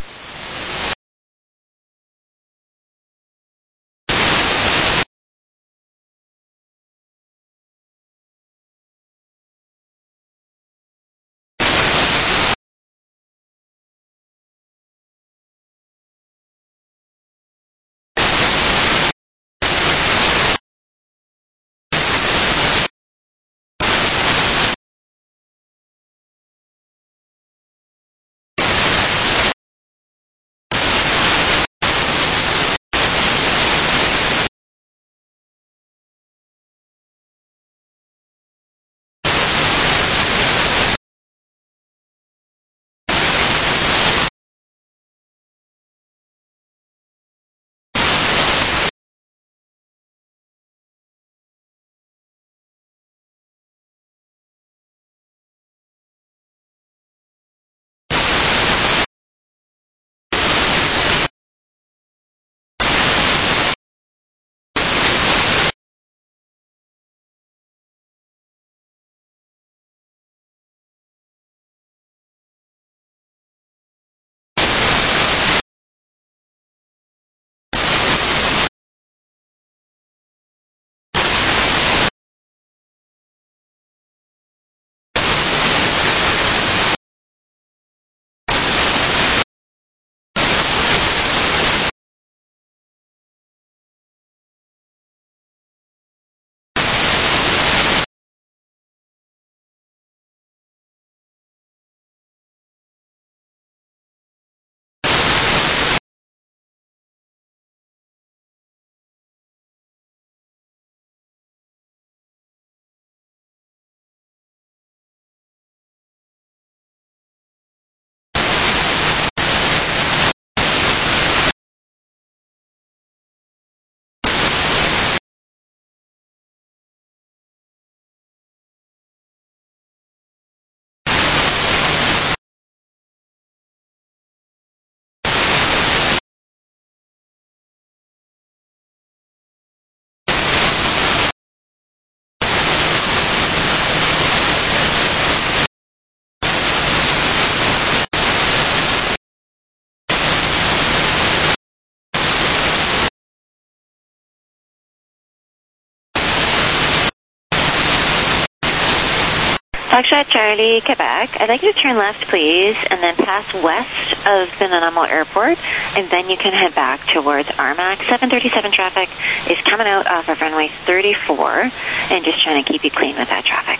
Foxtrot Charlie, Quebec. I'd like you to turn left, please, and then pass west of the Nanaimo Airport, and then you can head back towards RMAC. 737 traffic is coming out off of runway 34, and just trying to keep you clean with that traffic.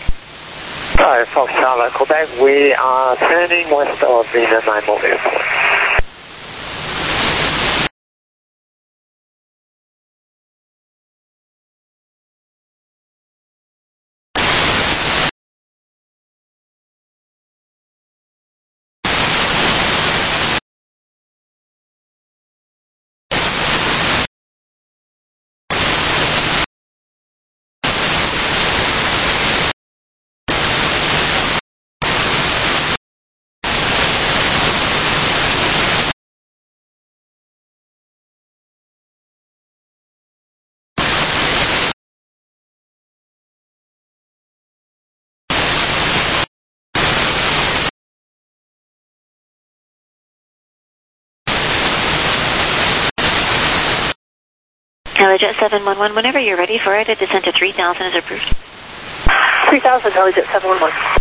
Sorry, Foxtrot Quebec. We are turning west of the Nanaimo Airport. Helijet 711, whenever you're ready for it, a descent to 3,000 is approved. 3,000, Helijet 711.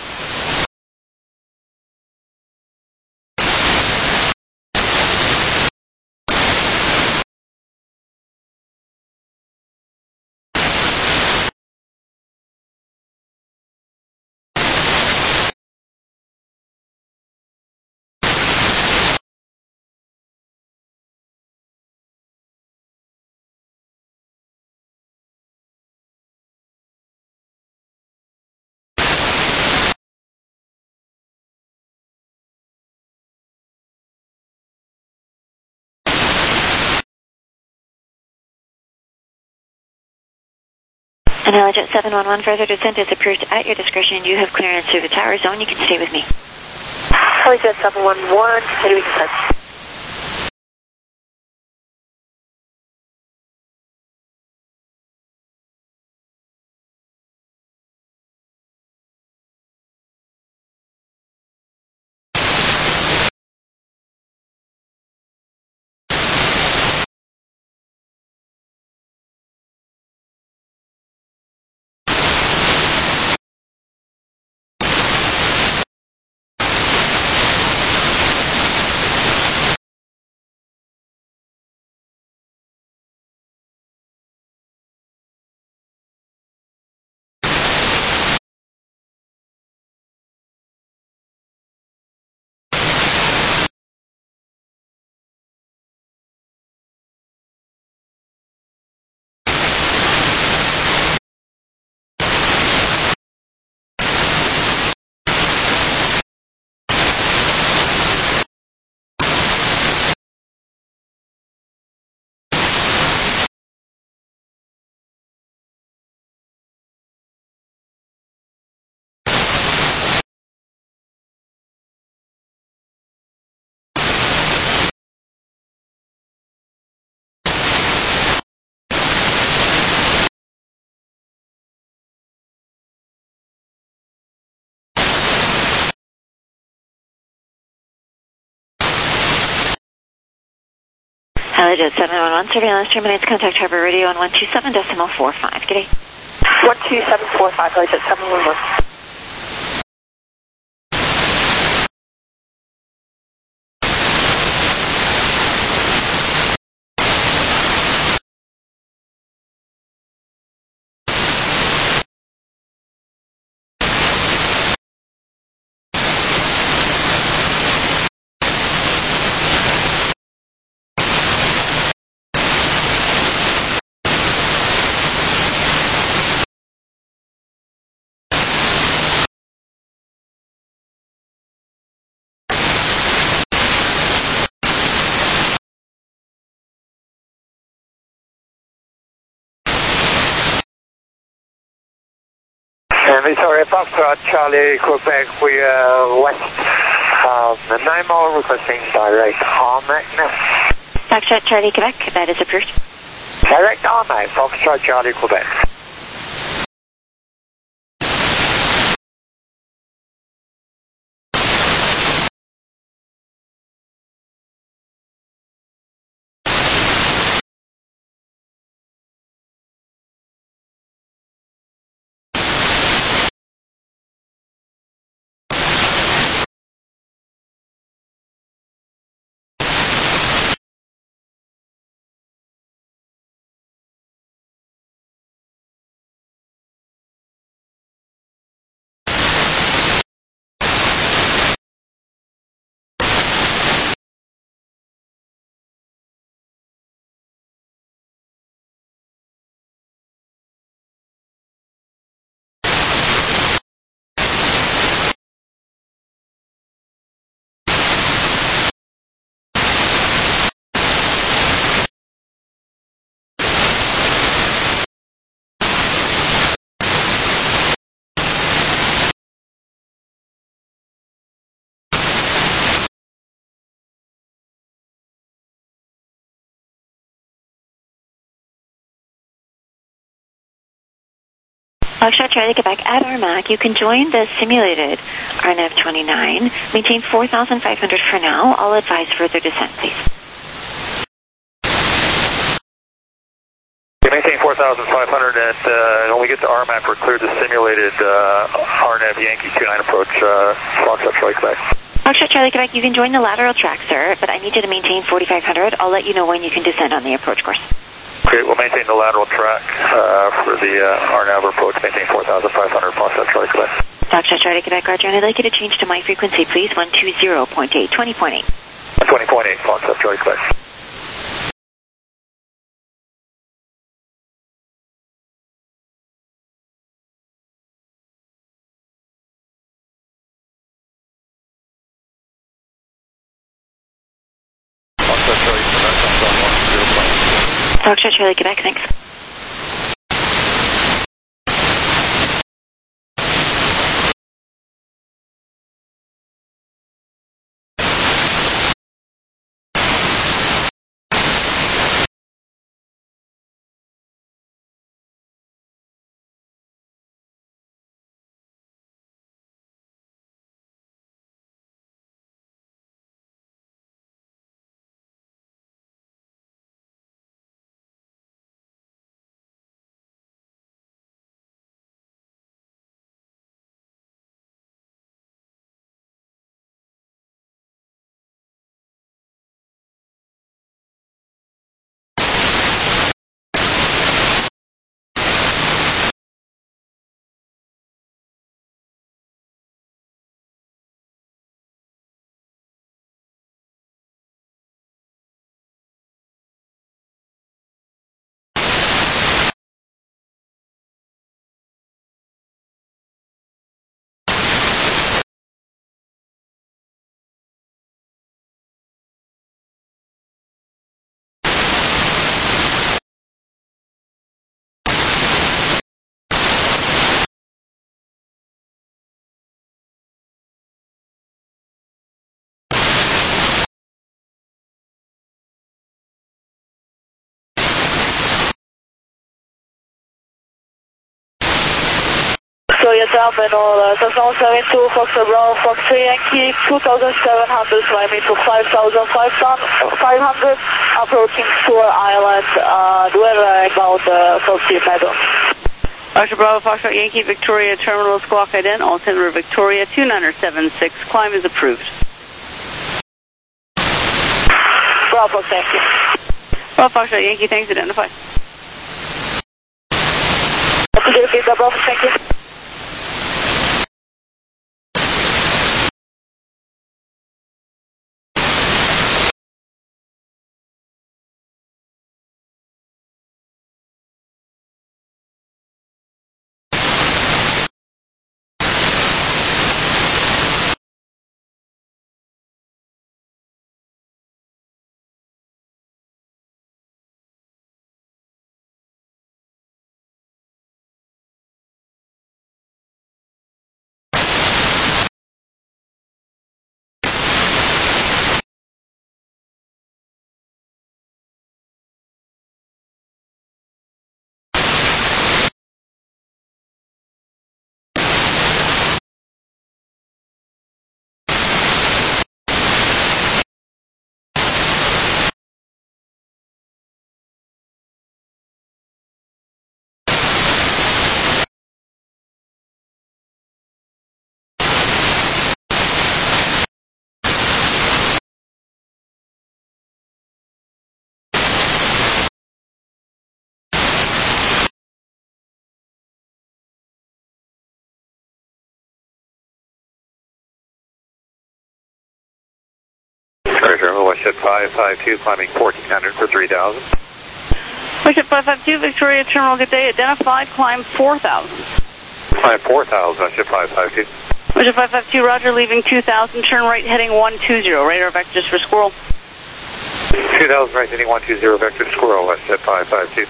And Helijet 711, further descent is approved at your discretion. You have clearance through the tower zone. You can stay with me. Helijet 711, heavy descent. Helijet 711, surveillance terminates. Contact Harbor Radio on 127.45. Good day. 12745, Helijet 711. Sorry, Foxtrot, Charlie, Quebec, we are west of Nanaimo, requesting direct RMAC now. Foxtrot, Charlie, Quebec, that is approved. Direct RMAC, Foxtrot, Charlie, Quebec. Foxtrot, Charlie, Quebec, at RMAC, you can join the simulated RNAV 29. Maintain 4,500 for now. I'll advise further descent, please. 4,500, and when we get to RMAC, we're cleared to simulated RNAV Yankee 29 approach, Foxtrot Charlie, Quebec. Foxtrot Charlie, Quebec, you can join the lateral track, sir, but I need you to maintain 4,500. I'll let you know when you can descend on the approach course. Okay, we'll maintain the lateral track for the RNAV approach, maintain 4,500, Foxtrot Charlie, Quebec. Foxtrot Charlie, Quebec, Roger, and I'd like you to change to my frequency, please, 120.8, 20.8. 20.8, Foxtrot Charlie, Quebec. Foxtrot Charlie, Quebec, thanks. So yes, I'm in all, Cessna 72, Foxtrot Bravo, Foxtrot Yankee, 2,700, climbing to 5,500, approaching Stewart Island, we're about South Meadow. Foxtrot Bravo, Foxtrot Yankee, Victoria Terminal, Squawk Ident, altimeter Victoria, 2976, climb is approved. Bravo, thank you. Bravo, Foxtrot Yankee, thanks, identified. Bravo, thank you. Westjet 552, climbing 1400 for 3,000. Westjet 552, Victoria Terminal, good day, identified, climb 4,000. Climb 4,000, Westjet 552. Westjet 552, roger, leaving 2,000, turn right heading 120, radar vectors for Squirrel. 2,000 right heading 120, vector Squirrel, Westjet 552.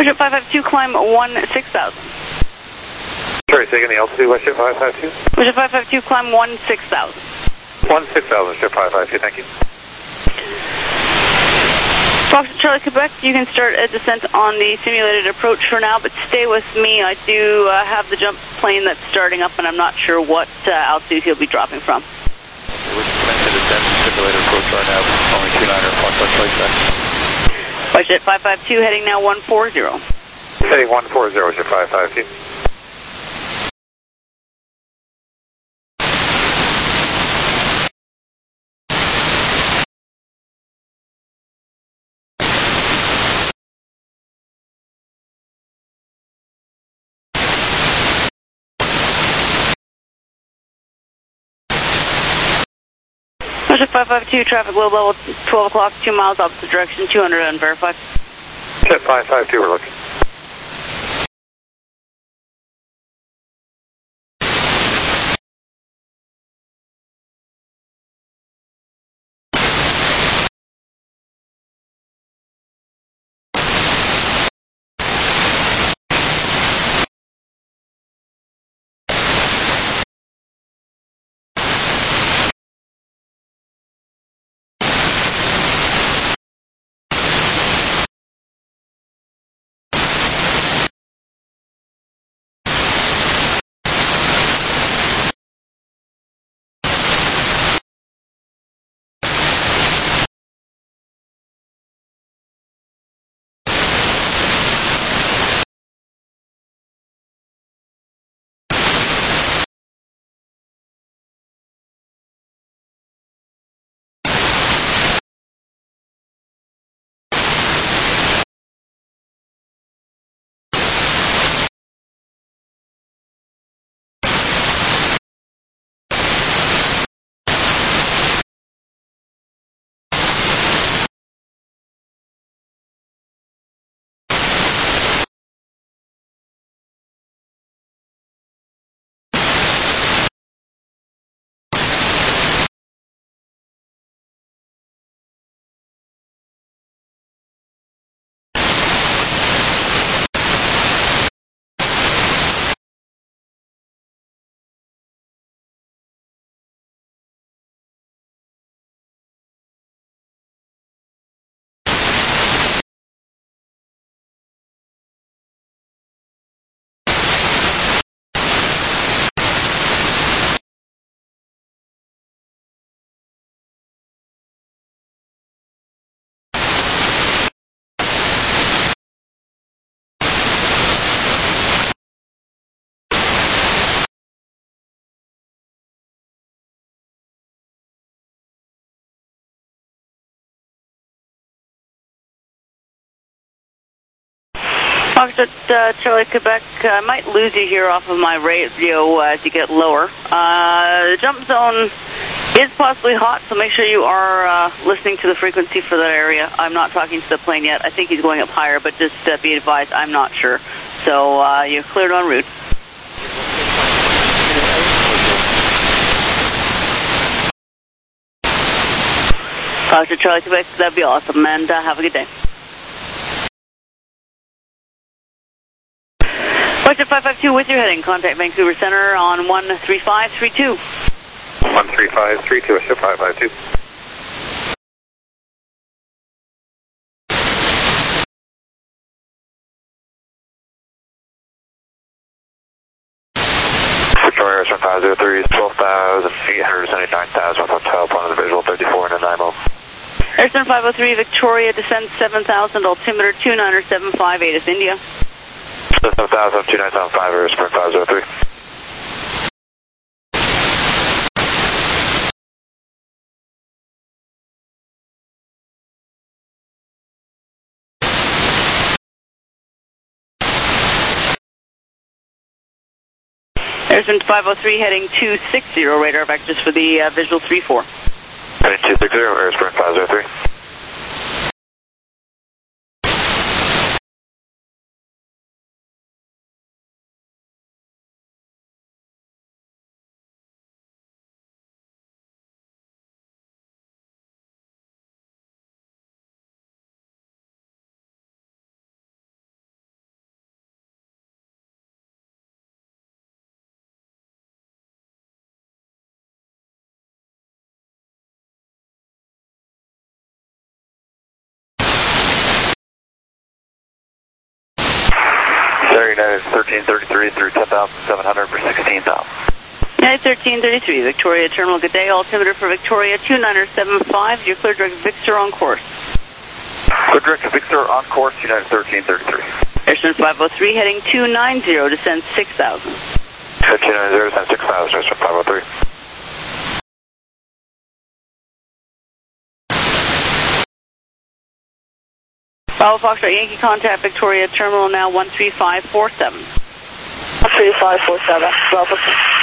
Westjet 552, climb 16,000. Sorry, say again the altitude, Westjet 552? Westjet 552, climb 16,000. 16,000, Westjet 552, thank you. Foxtrot Charlie, Quebec, you can start a descent on the simulated approach for now, but stay with me. I do have the jump plane that's starting up, and I'm not sure what altitude he'll be dropping from. We're commencing descent simulated approach right now, only 29er, Foxtrot Charlie, Quebec. Westjet 552, heading now 140. Heading 140, Westjet 552. Westjet 552, traffic low level, 12 o'clock, 2 miles opposite direction, 200 unverified. Jet 552, we're looking. Foxtrot Charlie, Quebec, I might lose you here off of my radio as you get lower. The jump zone is possibly hot, so make sure you are listening to the frequency for that area. I'm not talking to the plane yet. I think he's going up higher, but just be advised, I'm not sure. So you're cleared en route. Foxtrot Charlie, Quebec, that'd be awesome, and have a good day. Westjet 552 with your heading. Contact Vancouver Center on 13532. 13532, Westjet 552. Victoria Airstream 503 is 12,879,000 hotel, upon the visual 34 and a 9-0. Airstream 503, Victoria, descend 7,000, altimeter 29758 is India. 7,000, 2975, Airstream 503. Airstream 503 heading 260, radar vectors for the visual 34. Heading 260, Airstream 503. United 1333 through 10,700 for 16,000. United 1333, Victoria Terminal, good day. Altimeter for Victoria 2975. You're clear direct Victor on course. Clear direct Victor on course, United 1333. Airstream 503, heading 290, descend 6,000. Head 290, descend 6,000, Airstream 503. Bravo Foxtrot Yankee, contact Victoria Terminal now 13547. 13547, Bravo.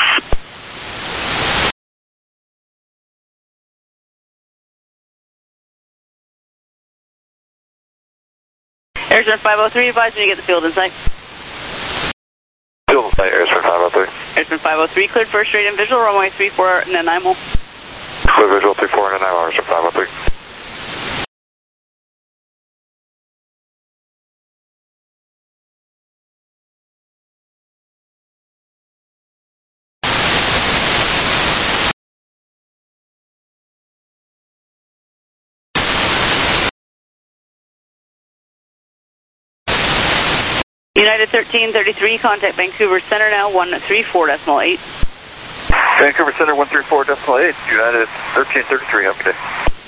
Airstream 503, advise me to get the field in sight. Field in sight, Airstream 503. Airstream 503, cleared first straight and visual, runway 34 and Nanaimo. Clear visual 34 and Nanaimo, Airstream 503. United 1333, contact Vancouver Center now 134.8. Vancouver Center 134.8, United 1333, have a good day.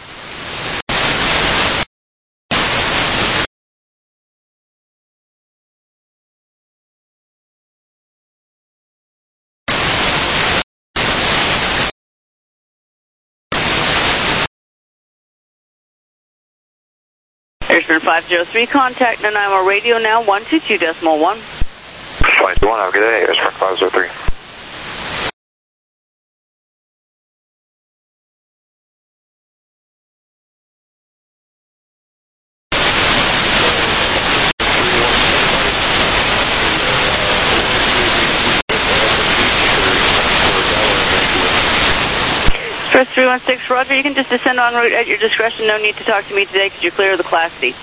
Airstream 503, contact Nanaimo radio now 122.1. 22.1, have a good day, Airstream 503. Press 316, Roger, you can just descend en route at your discretion. No need to talk to me today because you're clear of the Class D.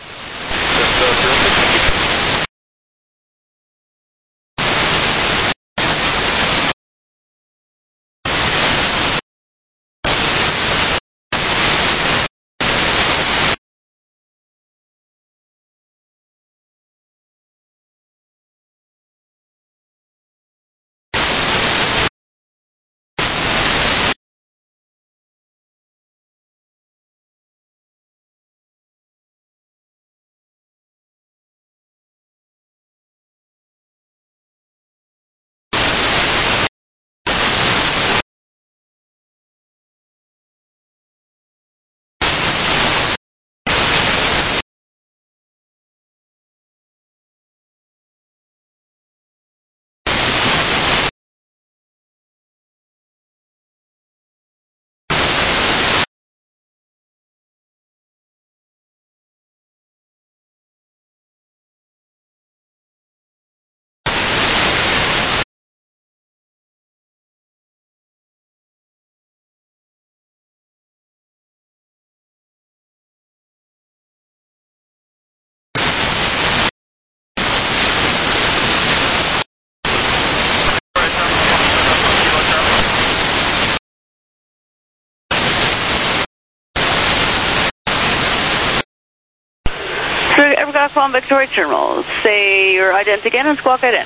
Evergolf on Victoria Terminal. Say your ident again and squawk ident.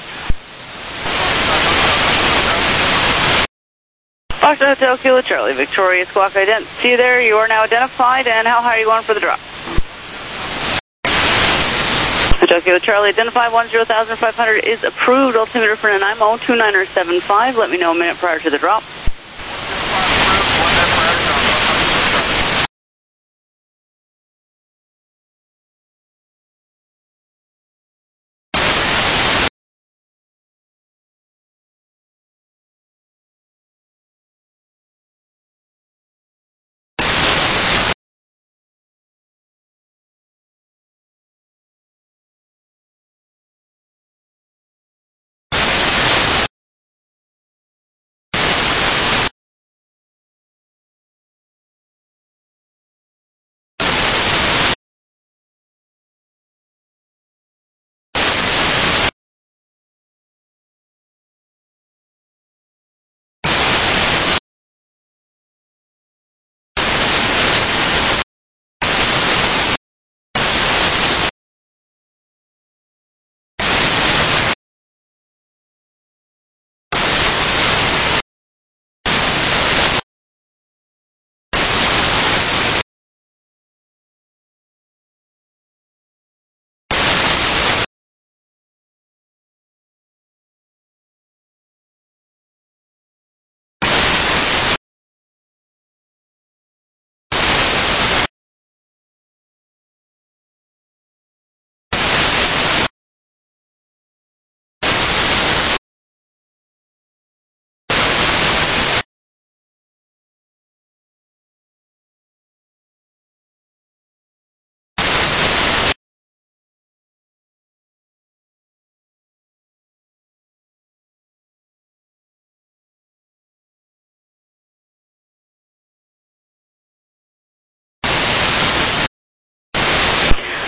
Foxtrot Hotel Kilo Charlie, Victoria squawk ident. See you there, you are now identified, and how high are you going for the drop? Hotel Kilo Charlie, identified 10,500 is approved. Altimeter for Nanaimo 2975. Let me know a minute prior to the drop.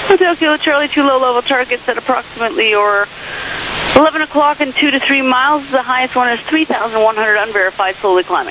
Hotel Kilo Charlie, 2 low-level targets at approximately your 11 o'clock and 2 to 3 miles. The highest one is 3,100 unverified, slowly climbing.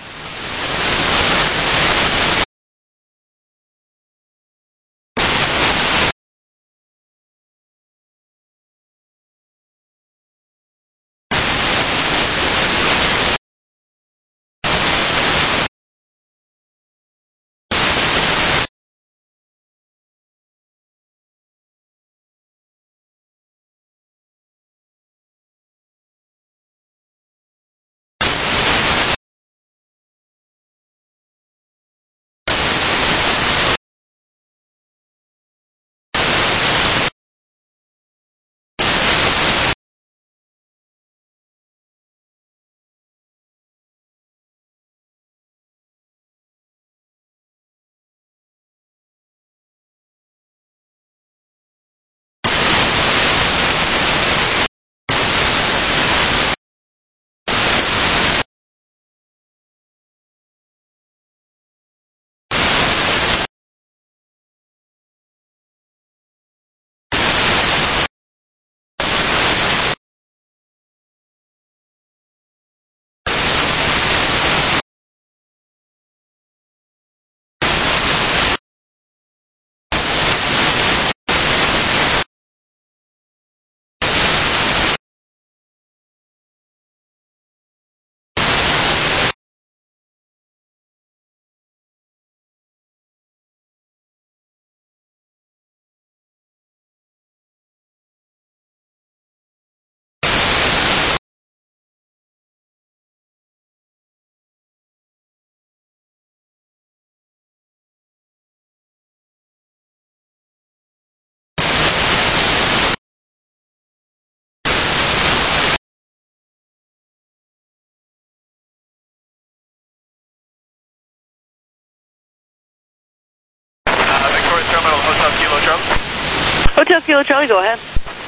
Victoria Terminal, Hotel Kilo Charlie. Hotel Kilo Charlie, go ahead.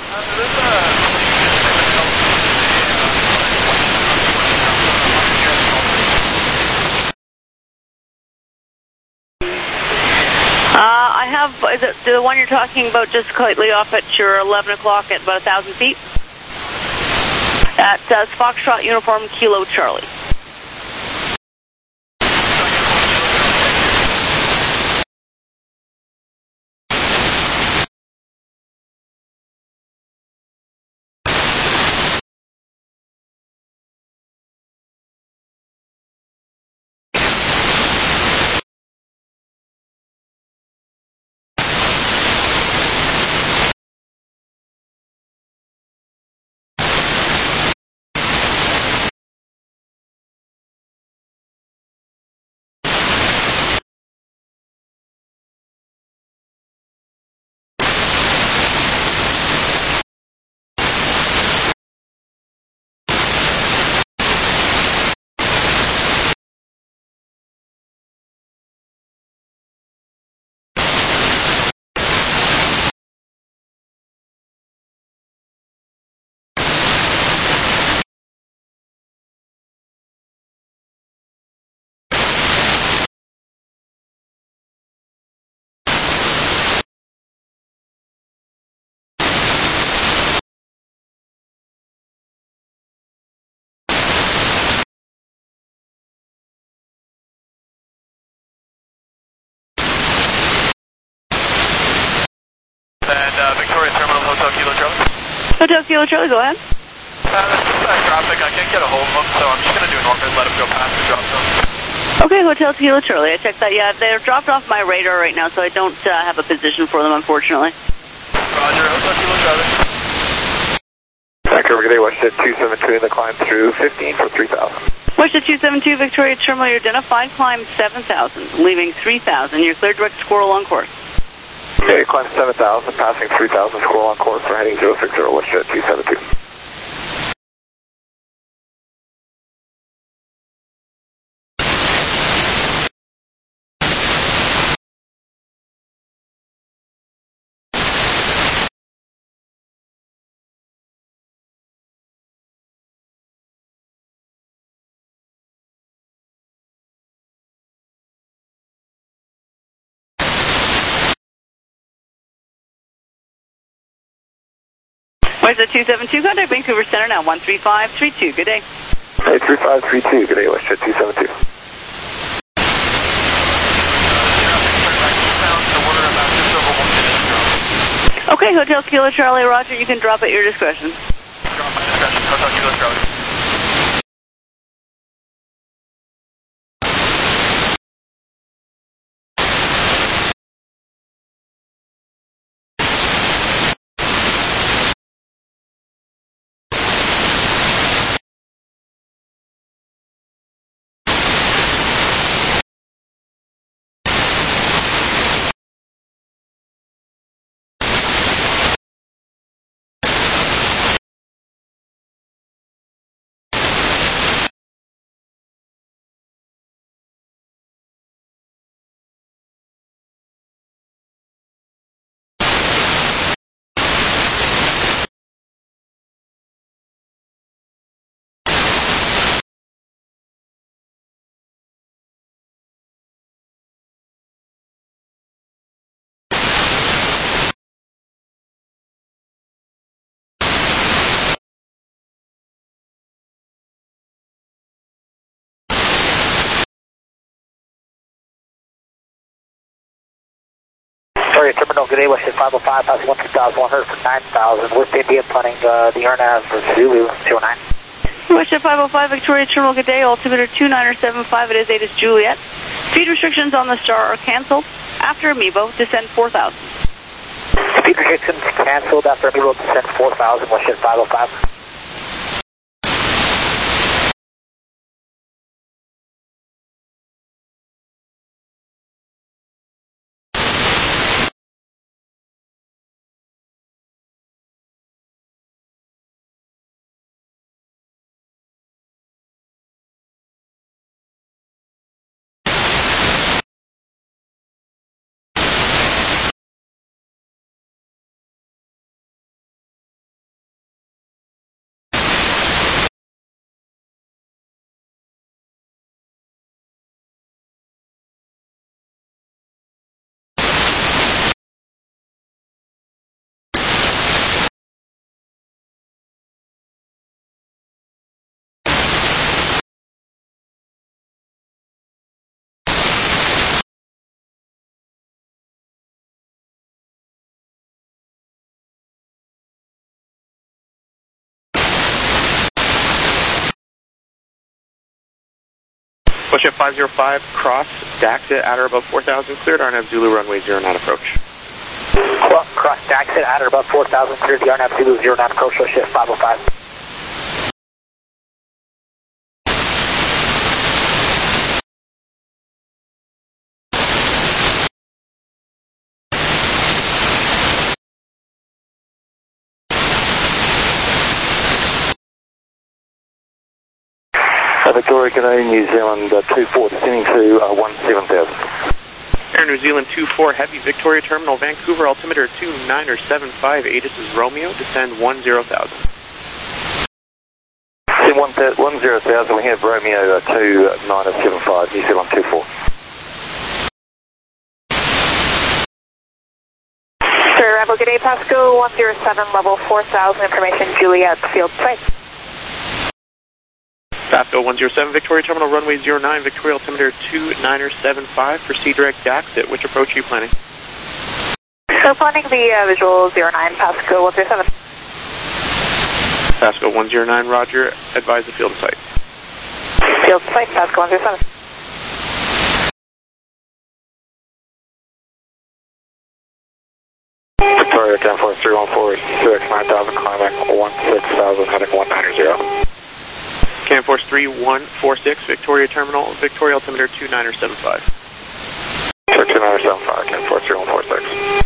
I have, is it the one you're talking about just slightly off at your 11 o'clock at about 1,000 feet? That says Foxtrot Uniform Kilo Charlie. And Victoria Terminal, Hotel Kilo Charlie. Hotel Kilo Charlie, go ahead. There's just traffic. I can't get a hold of them, so I'm just going to do an orbit and let them go past the drop zone. Okay, Hotel Kilo Charlie, I checked that. Yeah, they're dropped off my radar right now, so I don't have a position for them, unfortunately. Roger, Hotel Kilo Charlie. Vancouver, good day, WestJet 272 in the climb through 15 for 3,000. WestJet 272, Victoria Terminal, you're identified, climb 7,000, leaving 3,000. You're cleared direct squirrel on course. Okay, climb 7,000, passing 3,000, squirrel on course for heading 060, WestJet 272. WestJet 272, contact Vancouver Center now, 13532. Good day. Hey, 3532. Good day, WestJet 272. Okay, Hotel Kilo Charlie, Roger, you can drop at your discretion. Drop at discretion, Hotel Kilo Charlie. Victoria Terminal, good day, WestJet 505, passing 1,100 for 9,000. West India planning the RNAV for Zulu 209. WestJet 505, Victoria Terminal, good day, altimeter 2975, it is ATIS Juliet. Speed restrictions on the Star are canceled. After Amiibo, descend 4,000. Speed restrictions canceled after Amiibo, descend 4,000, WestJet 505. WestJet 505, cross, Daxit at or above 4,000, cleared, RNAV Zulu runway 09 approach. Cross Daxit at or above 4,000, cleared, the RNAV Zulu 09 approach, WestJet 505. Victoria, good day, New Zealand 24, descending to 17,000. Air New Zealand 24, heavy, Victoria Terminal, Vancouver, altimeter 2975, ATIS is Romeo, descend 10,000. Descend 10,000, we have Romeo 2975, New Zealand 24. Sir, Rebel, good day, Pasco 107, level 4,000, information Juliet, field site. Pasco 107, Victoria Terminal, runway 09, Victoria altimeter 2975, proceed direct Daxit. Which approach are you planning? So planning the visual 09, Pasco 107. Pasco 109, roger, advise the field site. Field site, Pasco 107. Victoria, 10-314, 2X9000, climbing 16,000, heading 190. Canforce 3146, Victoria Terminal, Victoria altimeter 2975. 2975, Canforce 3146.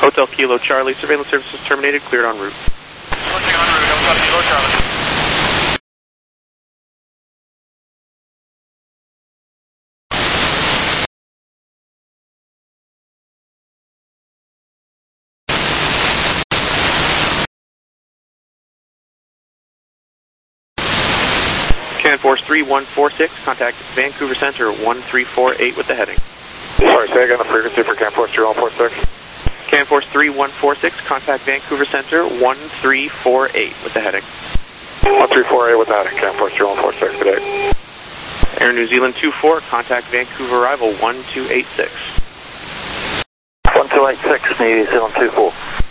Hotel Kilo Charlie, surveillance services terminated, cleared en route. Switching en route, Hotel Kilo Charlie. Command Force 3146, contact Vancouver Center 1348 with the heading. Sorry, say again the frequency for Command Force 3146. Command Force 3146, contact Vancouver Center 1348 with the heading. 1348 with the heading, Command Force 3146 today. Air New Zealand 24, contact Vancouver arrival 1286. 1286, New Zealand 24.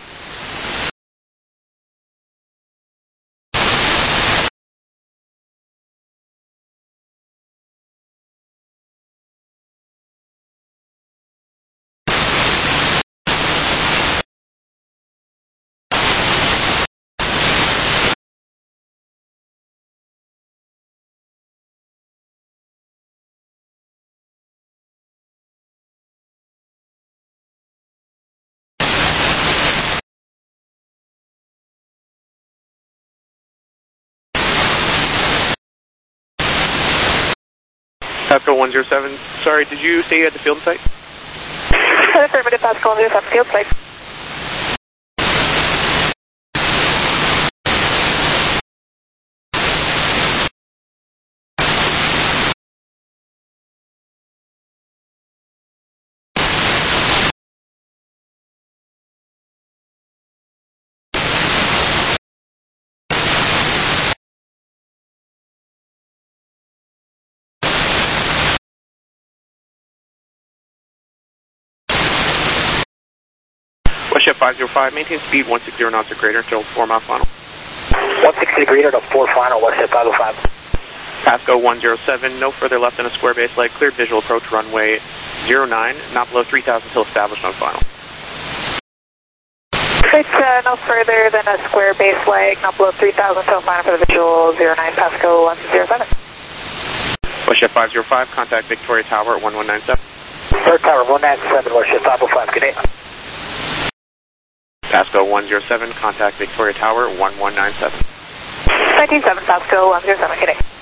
Pascal 107, sorry, did you say you had the field site? Affirmative, Pascal 107, field site. Westjet 505, maintain speed 160 knots or greater until 4 mile final. 160 greater to 4 final, Westjet 505. Pasco 107, no further left than a square base leg, cleared visual approach runway 09, not below 3,000 until established on final. It's no further than a square base leg, not below 3,000 until final for the visual 09, Pasco 107. Westjet 505, contact Victoria Tower at 1197. Third Tower 197, Westjet 505, good day. Pasco 107, contact Victoria Tower 1197. 197, Pasco 107, good day.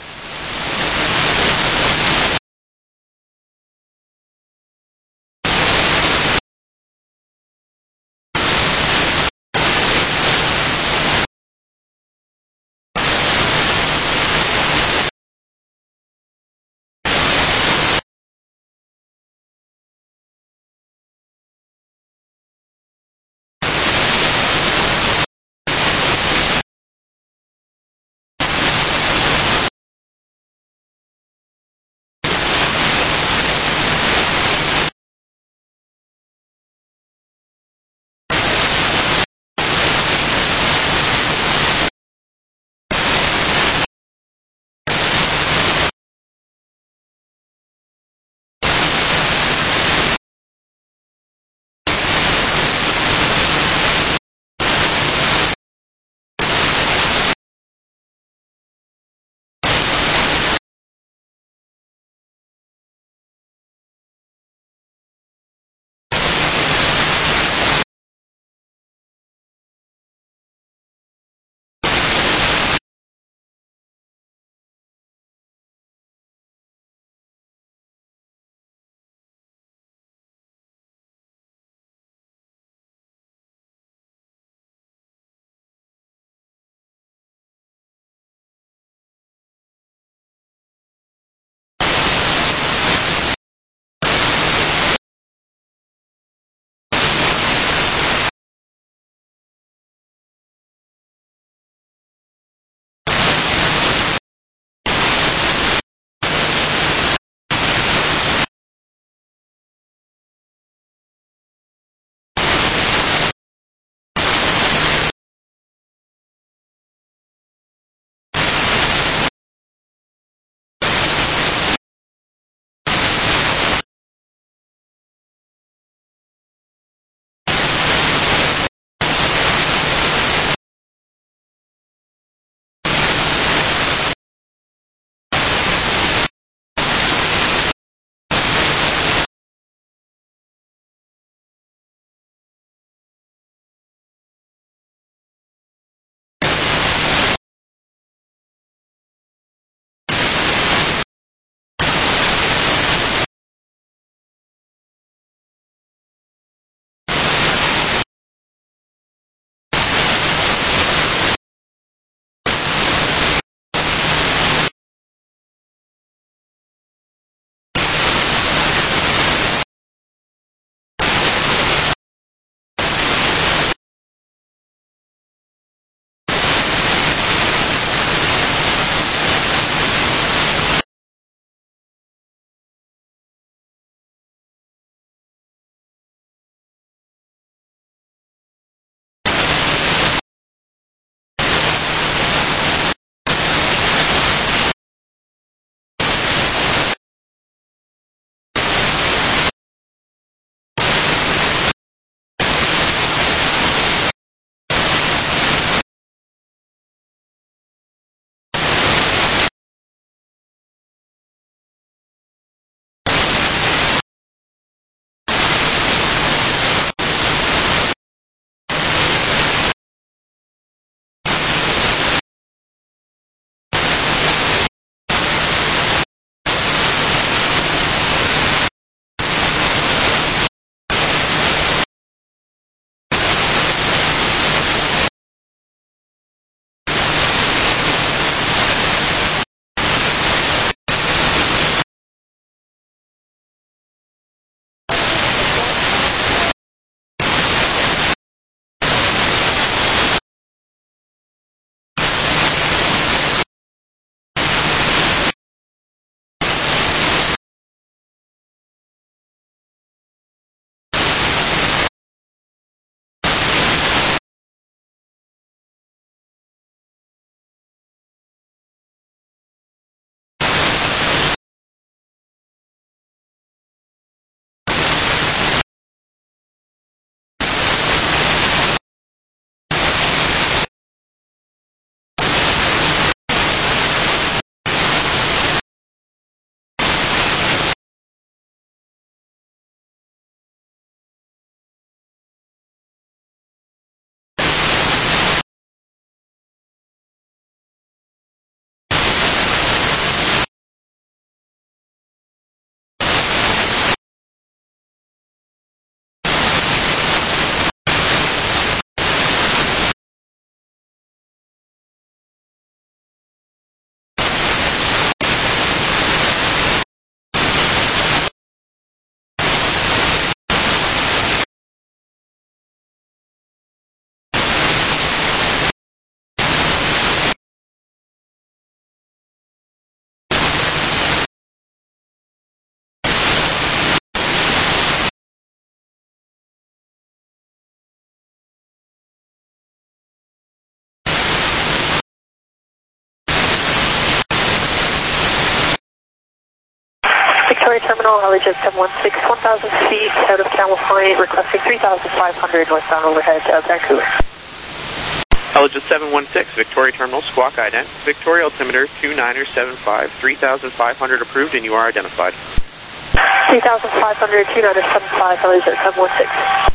Victoria Terminal, Helijet 716, 1,000 feet out of Camel Point, requesting 3,500 northbound overhead Vancouver. Helijet 716, Victoria Terminal, squawk ident. Victoria altimeter 2975, 3,500 approved, and you are identified. 3,500, 2975, Helijet 716.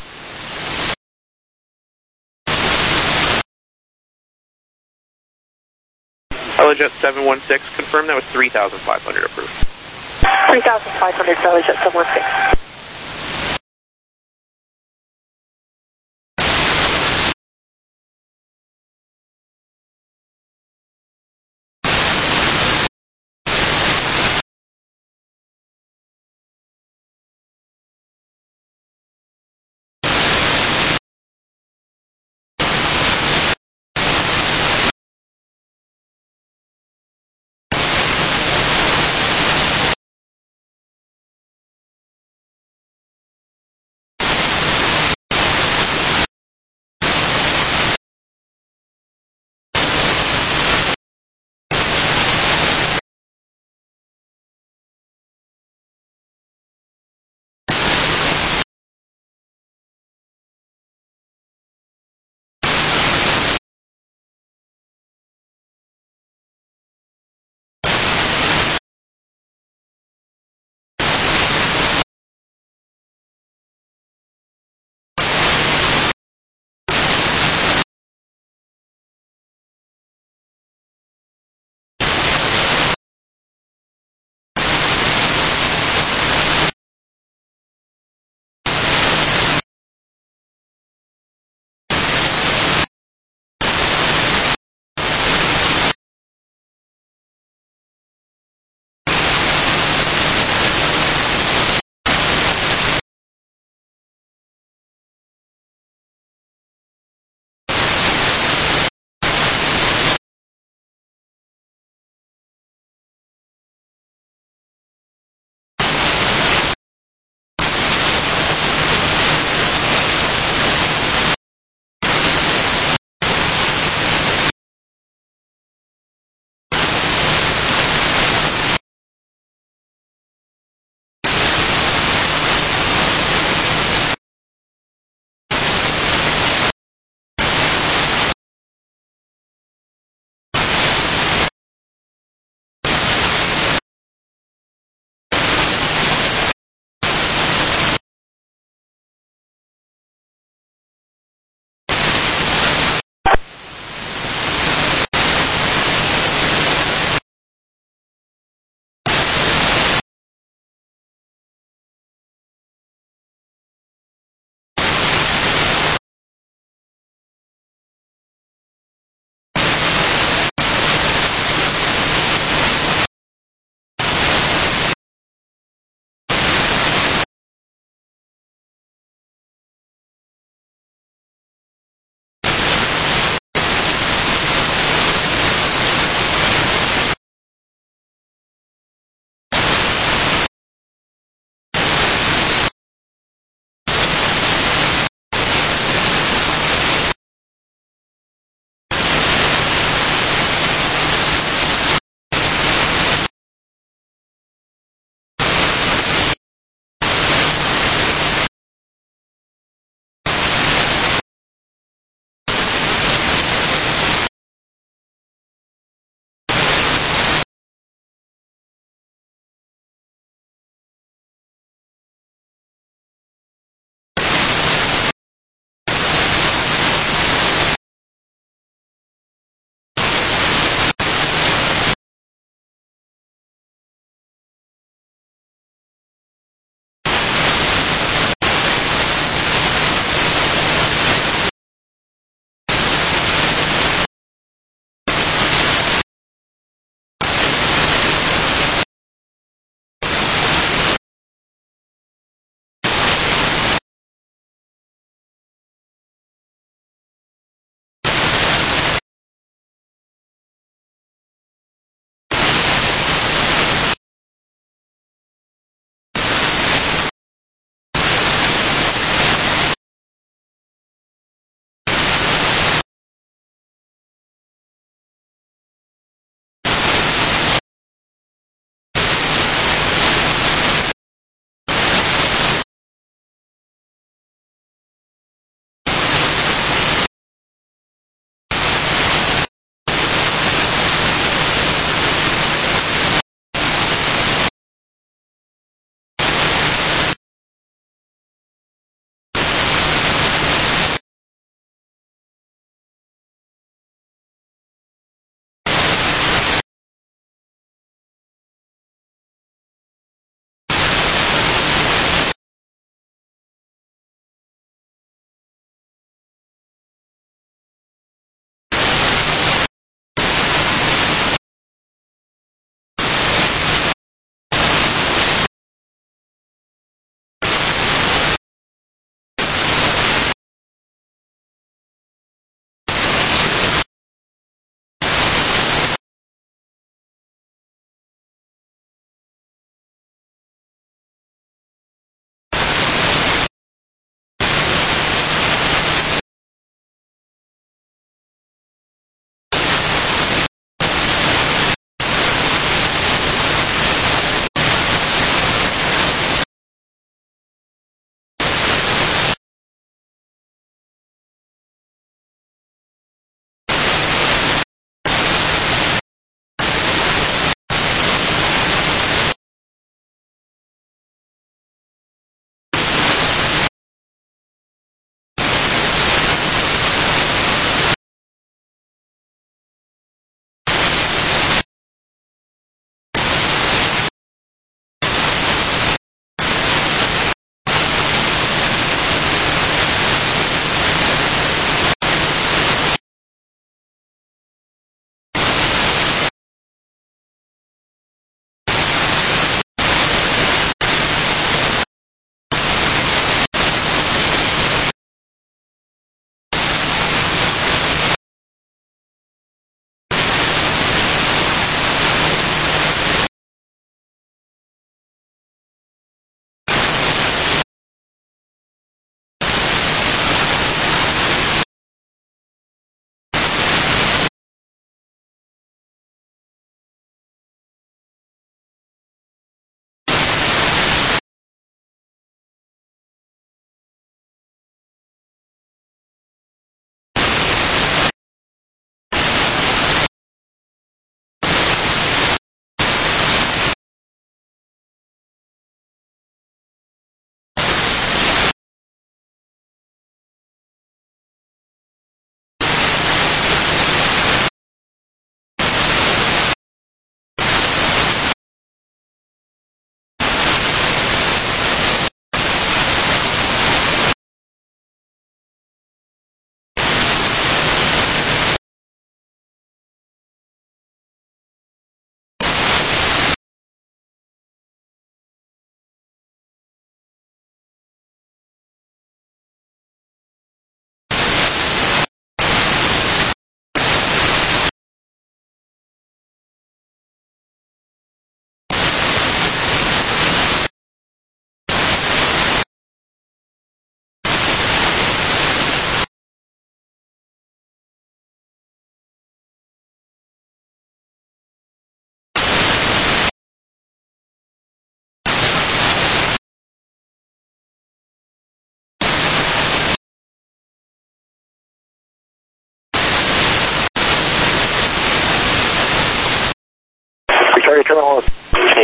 Helijet 716, confirm that was 3,500 approved. 3,500, Helijet 716.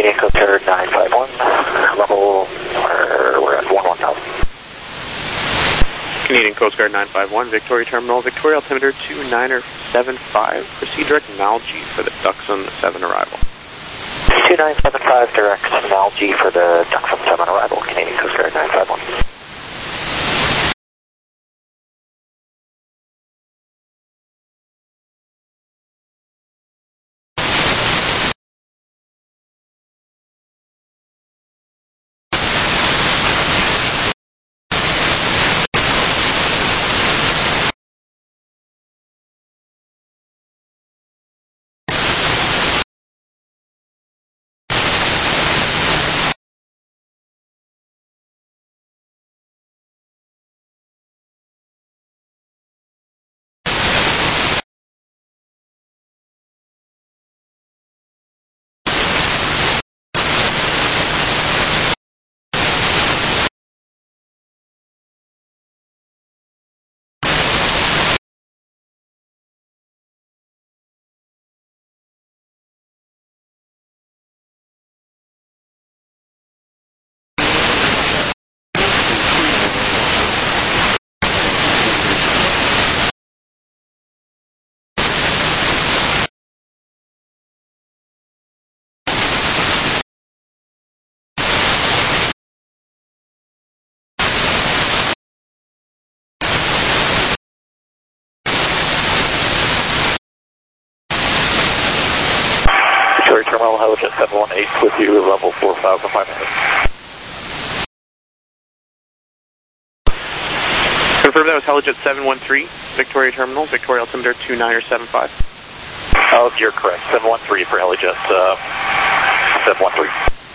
Canadian Coast Guard 951, level, we're at 11,000. Canadian Coast Guard 951, Victoria Terminal, Victoria altimeter 2975. Proceed direct Nalgee for the Duxon 7 arrival. 2975 direct Nalgee for the Duxon 7 arrival, Canadian Coast Guard 951. Terminal Helijet 718 with you, level 4,500. Confirm that was Helijet 713, Victoria Terminal, Victoria altimeter 2975. Oh, you're correct. 713 for Helijet 713.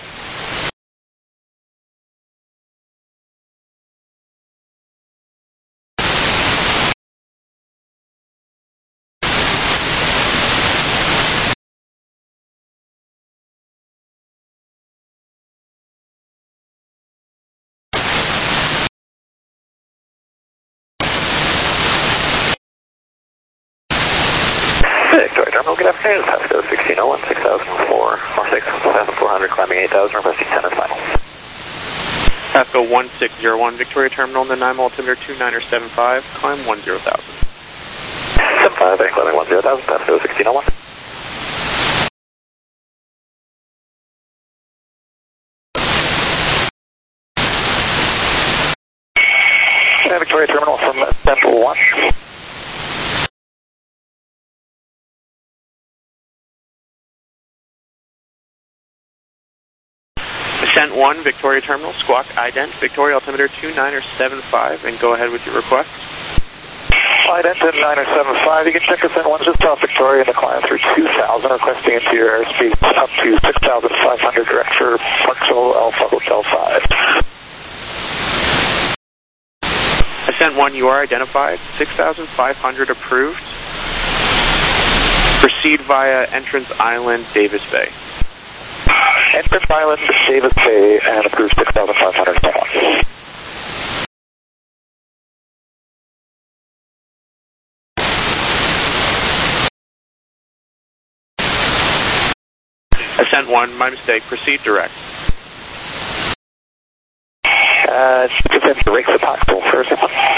Victoria Terminal, good afternoon. Pasco 1601, 6004, or 6,400, climbing 8,000, requesting 10 and final. Pasco 1601, Victoria Terminal, the 9 altimeter 2975, climb 10,000. 75, and climbing 10,000, Pasco 1601. Victoria Terminal from Central 1. Ascent 1, Victoria Terminal, squawk ident, Victoria altimeter 2975, and go ahead with your request. Ident 2975, you can check Ascent 1 just off Victoria and the climb through 2,000, requesting interior airspeed up to 6,500 direct for Parksville Alpha Hotel 5. Ascent 1, you are identified, 6,500 approved. Proceed via Entrance Island, Davis Bay. Entrance Island, Davis Bay, and approved 6,500. Ascent 1, my mistake, proceed direct. Descend direct to Parksville first.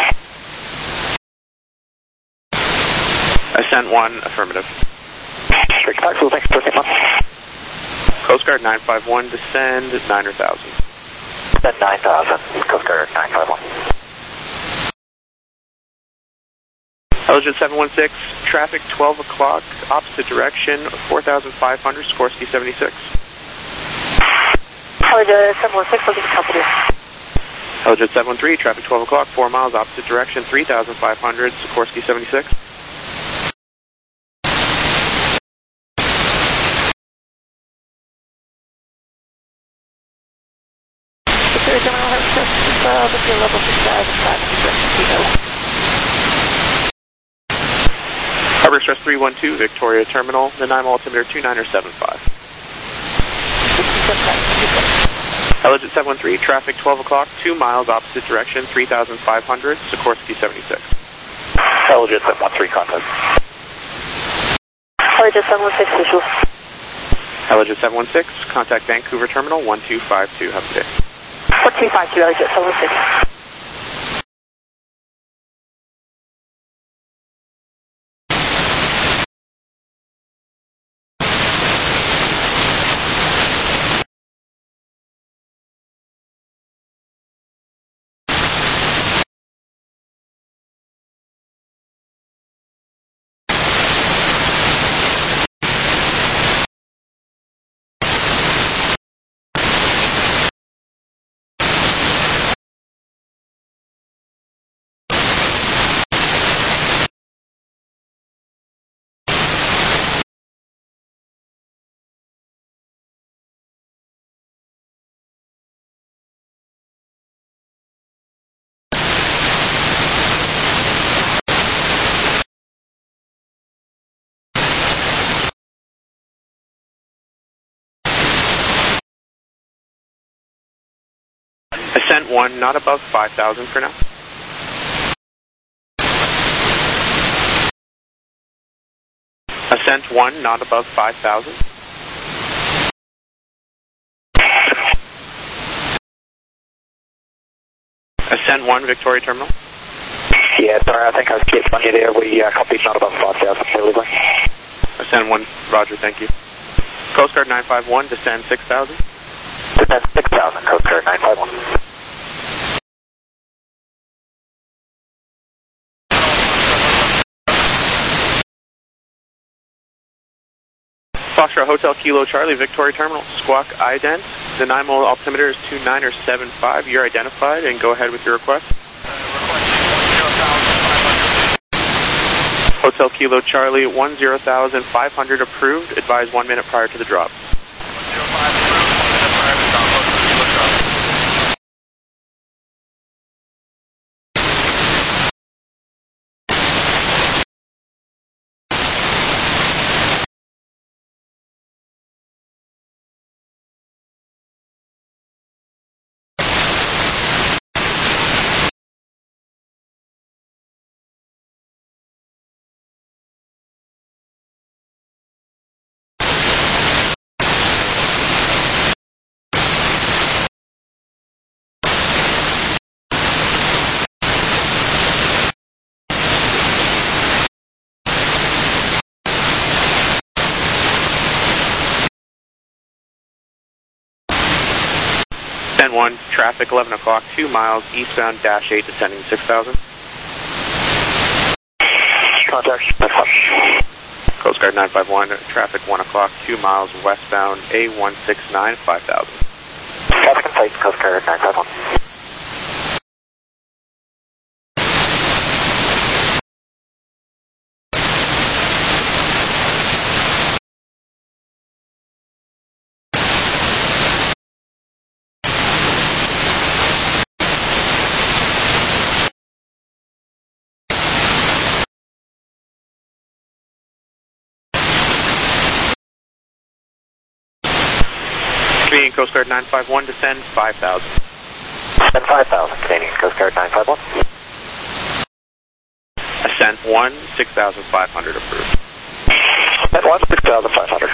Ascent 1, affirmative. Direct to Parksville, thanks for taking Coast Guard 951, descend 9,000. Descend 9,000, Coast Guard 951. Helijet 716, traffic 12 o'clock, opposite direction, 4,500, Sikorsky 76. Helijet 716, looking to company. Helijet 713, traffic 12 o'clock, 4 miles, opposite direction, 3,500, Sikorsky 76. Level 6,500. Harbor Express 312, Victoria Terminal, the 9 altimeter 2975. Helijet 713, traffic 12 o'clock, 2 miles, opposite direction, 3,500, Sikorsky 76. Helijet 713, contact. Helijet 716, visual. Elliott 716, contact Vancouver Terminal 1252. Have a good day. 1252, Elliott 716. Ascent 1, not above 5,000 for now. Ascent 1, not above 5,000. Ascent 1, Victoria Terminal. Yeah, sorry, I think I was getting on you there. We copied not above 5,000, delivery. Ascent 1, roger, thank you. Coast Guard 951, descend 6,000. Descend 6,000, Coast Guard 951. Foxtrot Hotel Kilo Charlie, Victoria Terminal, Squawk ident. The NIMO altimeter is 2975. You're identified, and go ahead with your request. Hotel Kilo Charlie, 10,500 approved. Advise 1 minute prior to the drop. Ascent 1, traffic 11 o'clock, 2 miles, eastbound dash 8, descending 6,000. Contact. Coast Guard 951, traffic 1 o'clock, 2 miles, westbound A169, 5,000. Traffic in place, Coast Guard 951. Canadian Coast Guard 951, descend 5,000. Descend 5,000, Canadian Coast Guard 951. Ascent 1, 6,500 approved. Ascent 1, 6,500.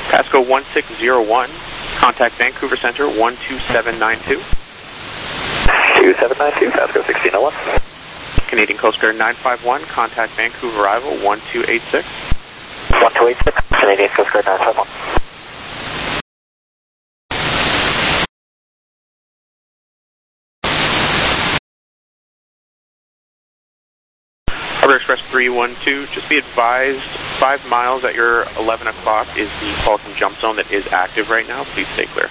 Pasco 1601, contact Vancouver Center 12792. 2792, Pasco 1601. Canadian Coast Guard 951, contact Vancouver arrival 1286. 1286, Canadian Coast Guard 951. Harbor Express 312, just be advised, 5 miles at your 11 o'clock is the Falcon jump zone that is active right now. Please stay clear.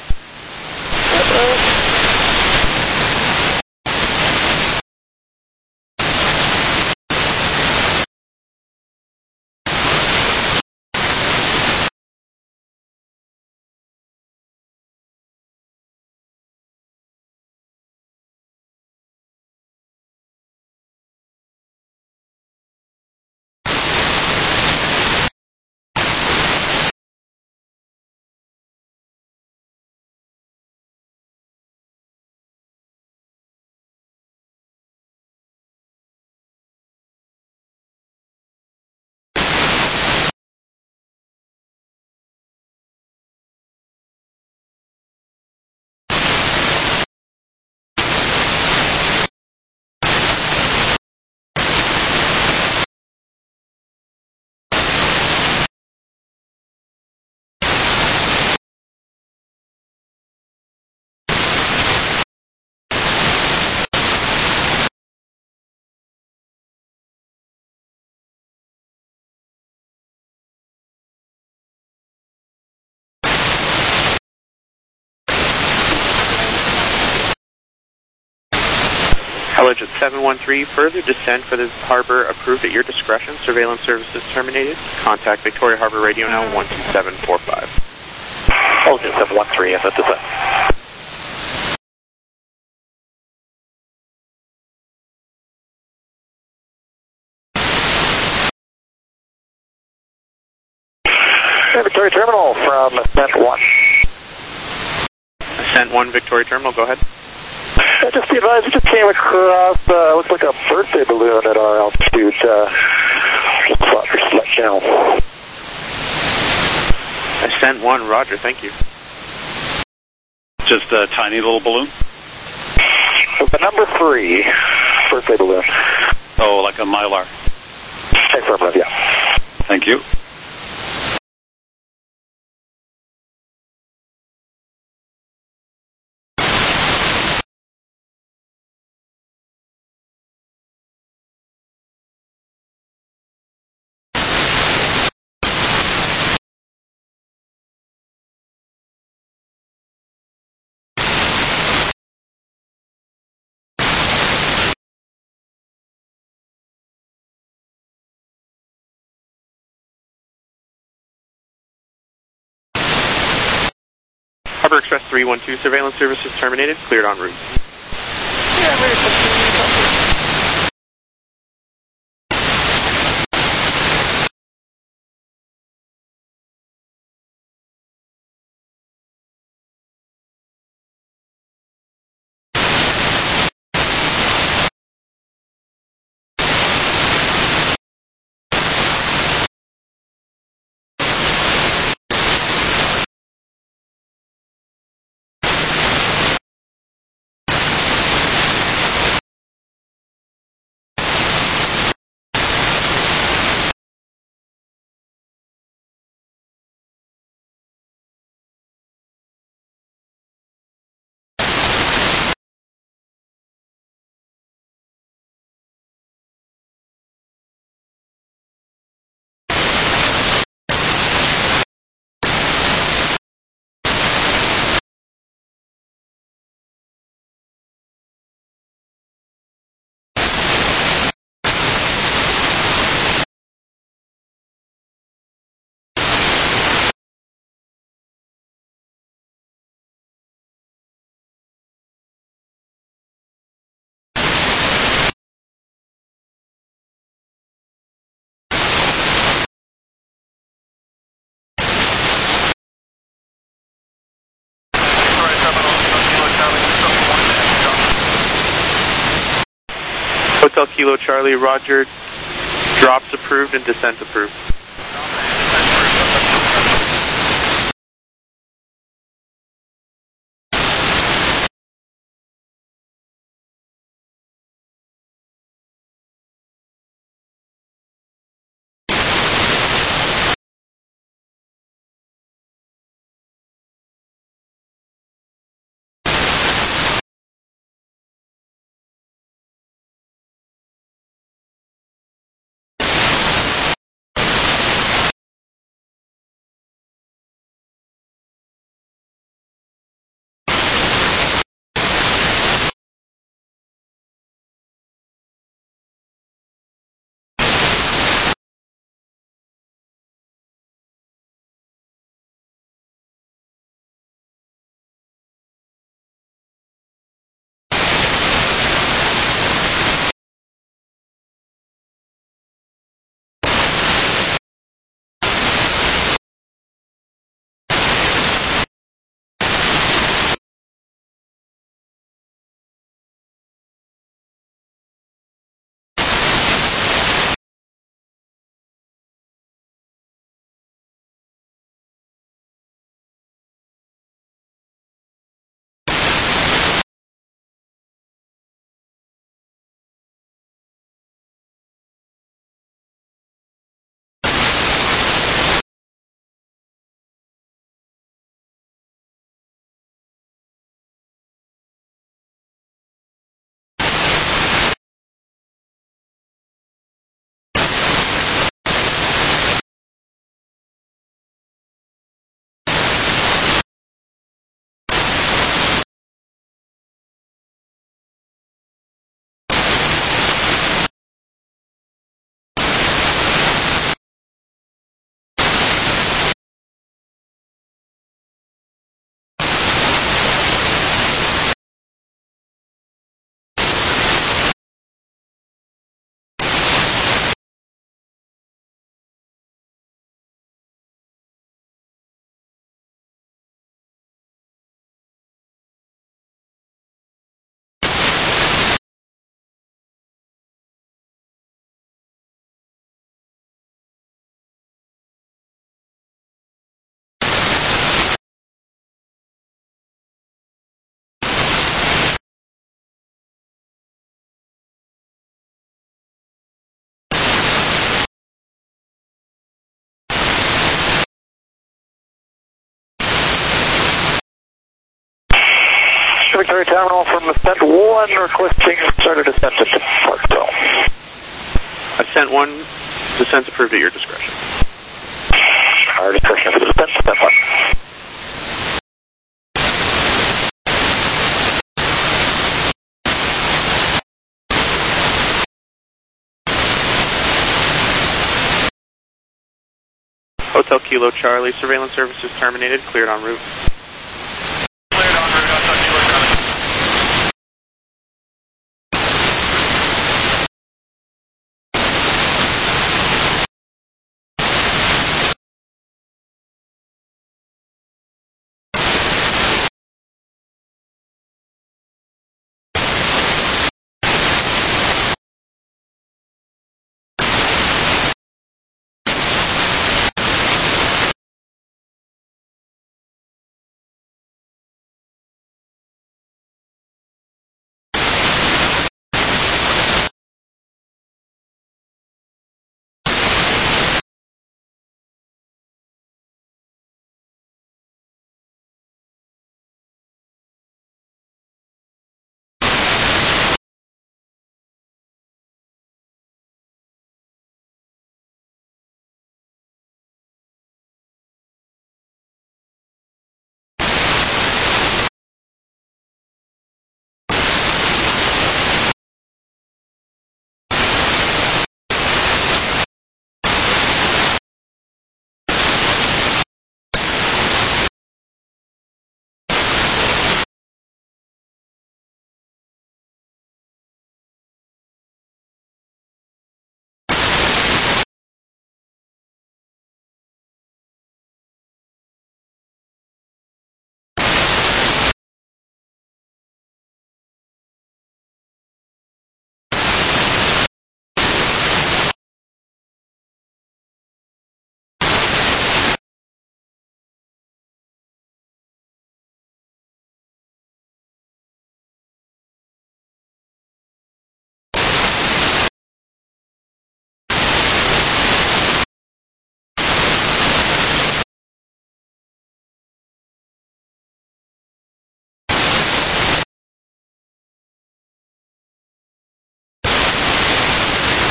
College at 713, further descent for this harbor approved at your discretion. Surveillance services terminated. Contact Victoria Harbor Radio now 12745. College at 713, and that descent. Victoria Terminal from Ascent 1. Ascent 1, Victoria Terminal, go ahead. Just be advised, we just came across, looks like a birthday balloon at our altitude, select channel. Ascent 1, roger, thank you. Just a tiny little balloon? The number 3, birthday balloon. Oh, like a Mylar. Affirmative, yeah. Thank you. Harbor Express 312, surveillance services terminated. Cleared en route. Hotel Kilo Charlie, roger. Drops approved and descent approved. Victoria Terminal from Ascent 1 requesting start of descent into Parksville. Ascent 1, descent approved at your discretion. Our discretion for descent, step 1. Hotel Kilo Charlie, surveillance services terminated, cleared en route. Cleared en route, Hotel Kilo coming.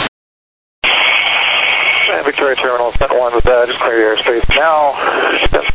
Victoria Terminal, Ascent 1 with just clear your airspace now. Step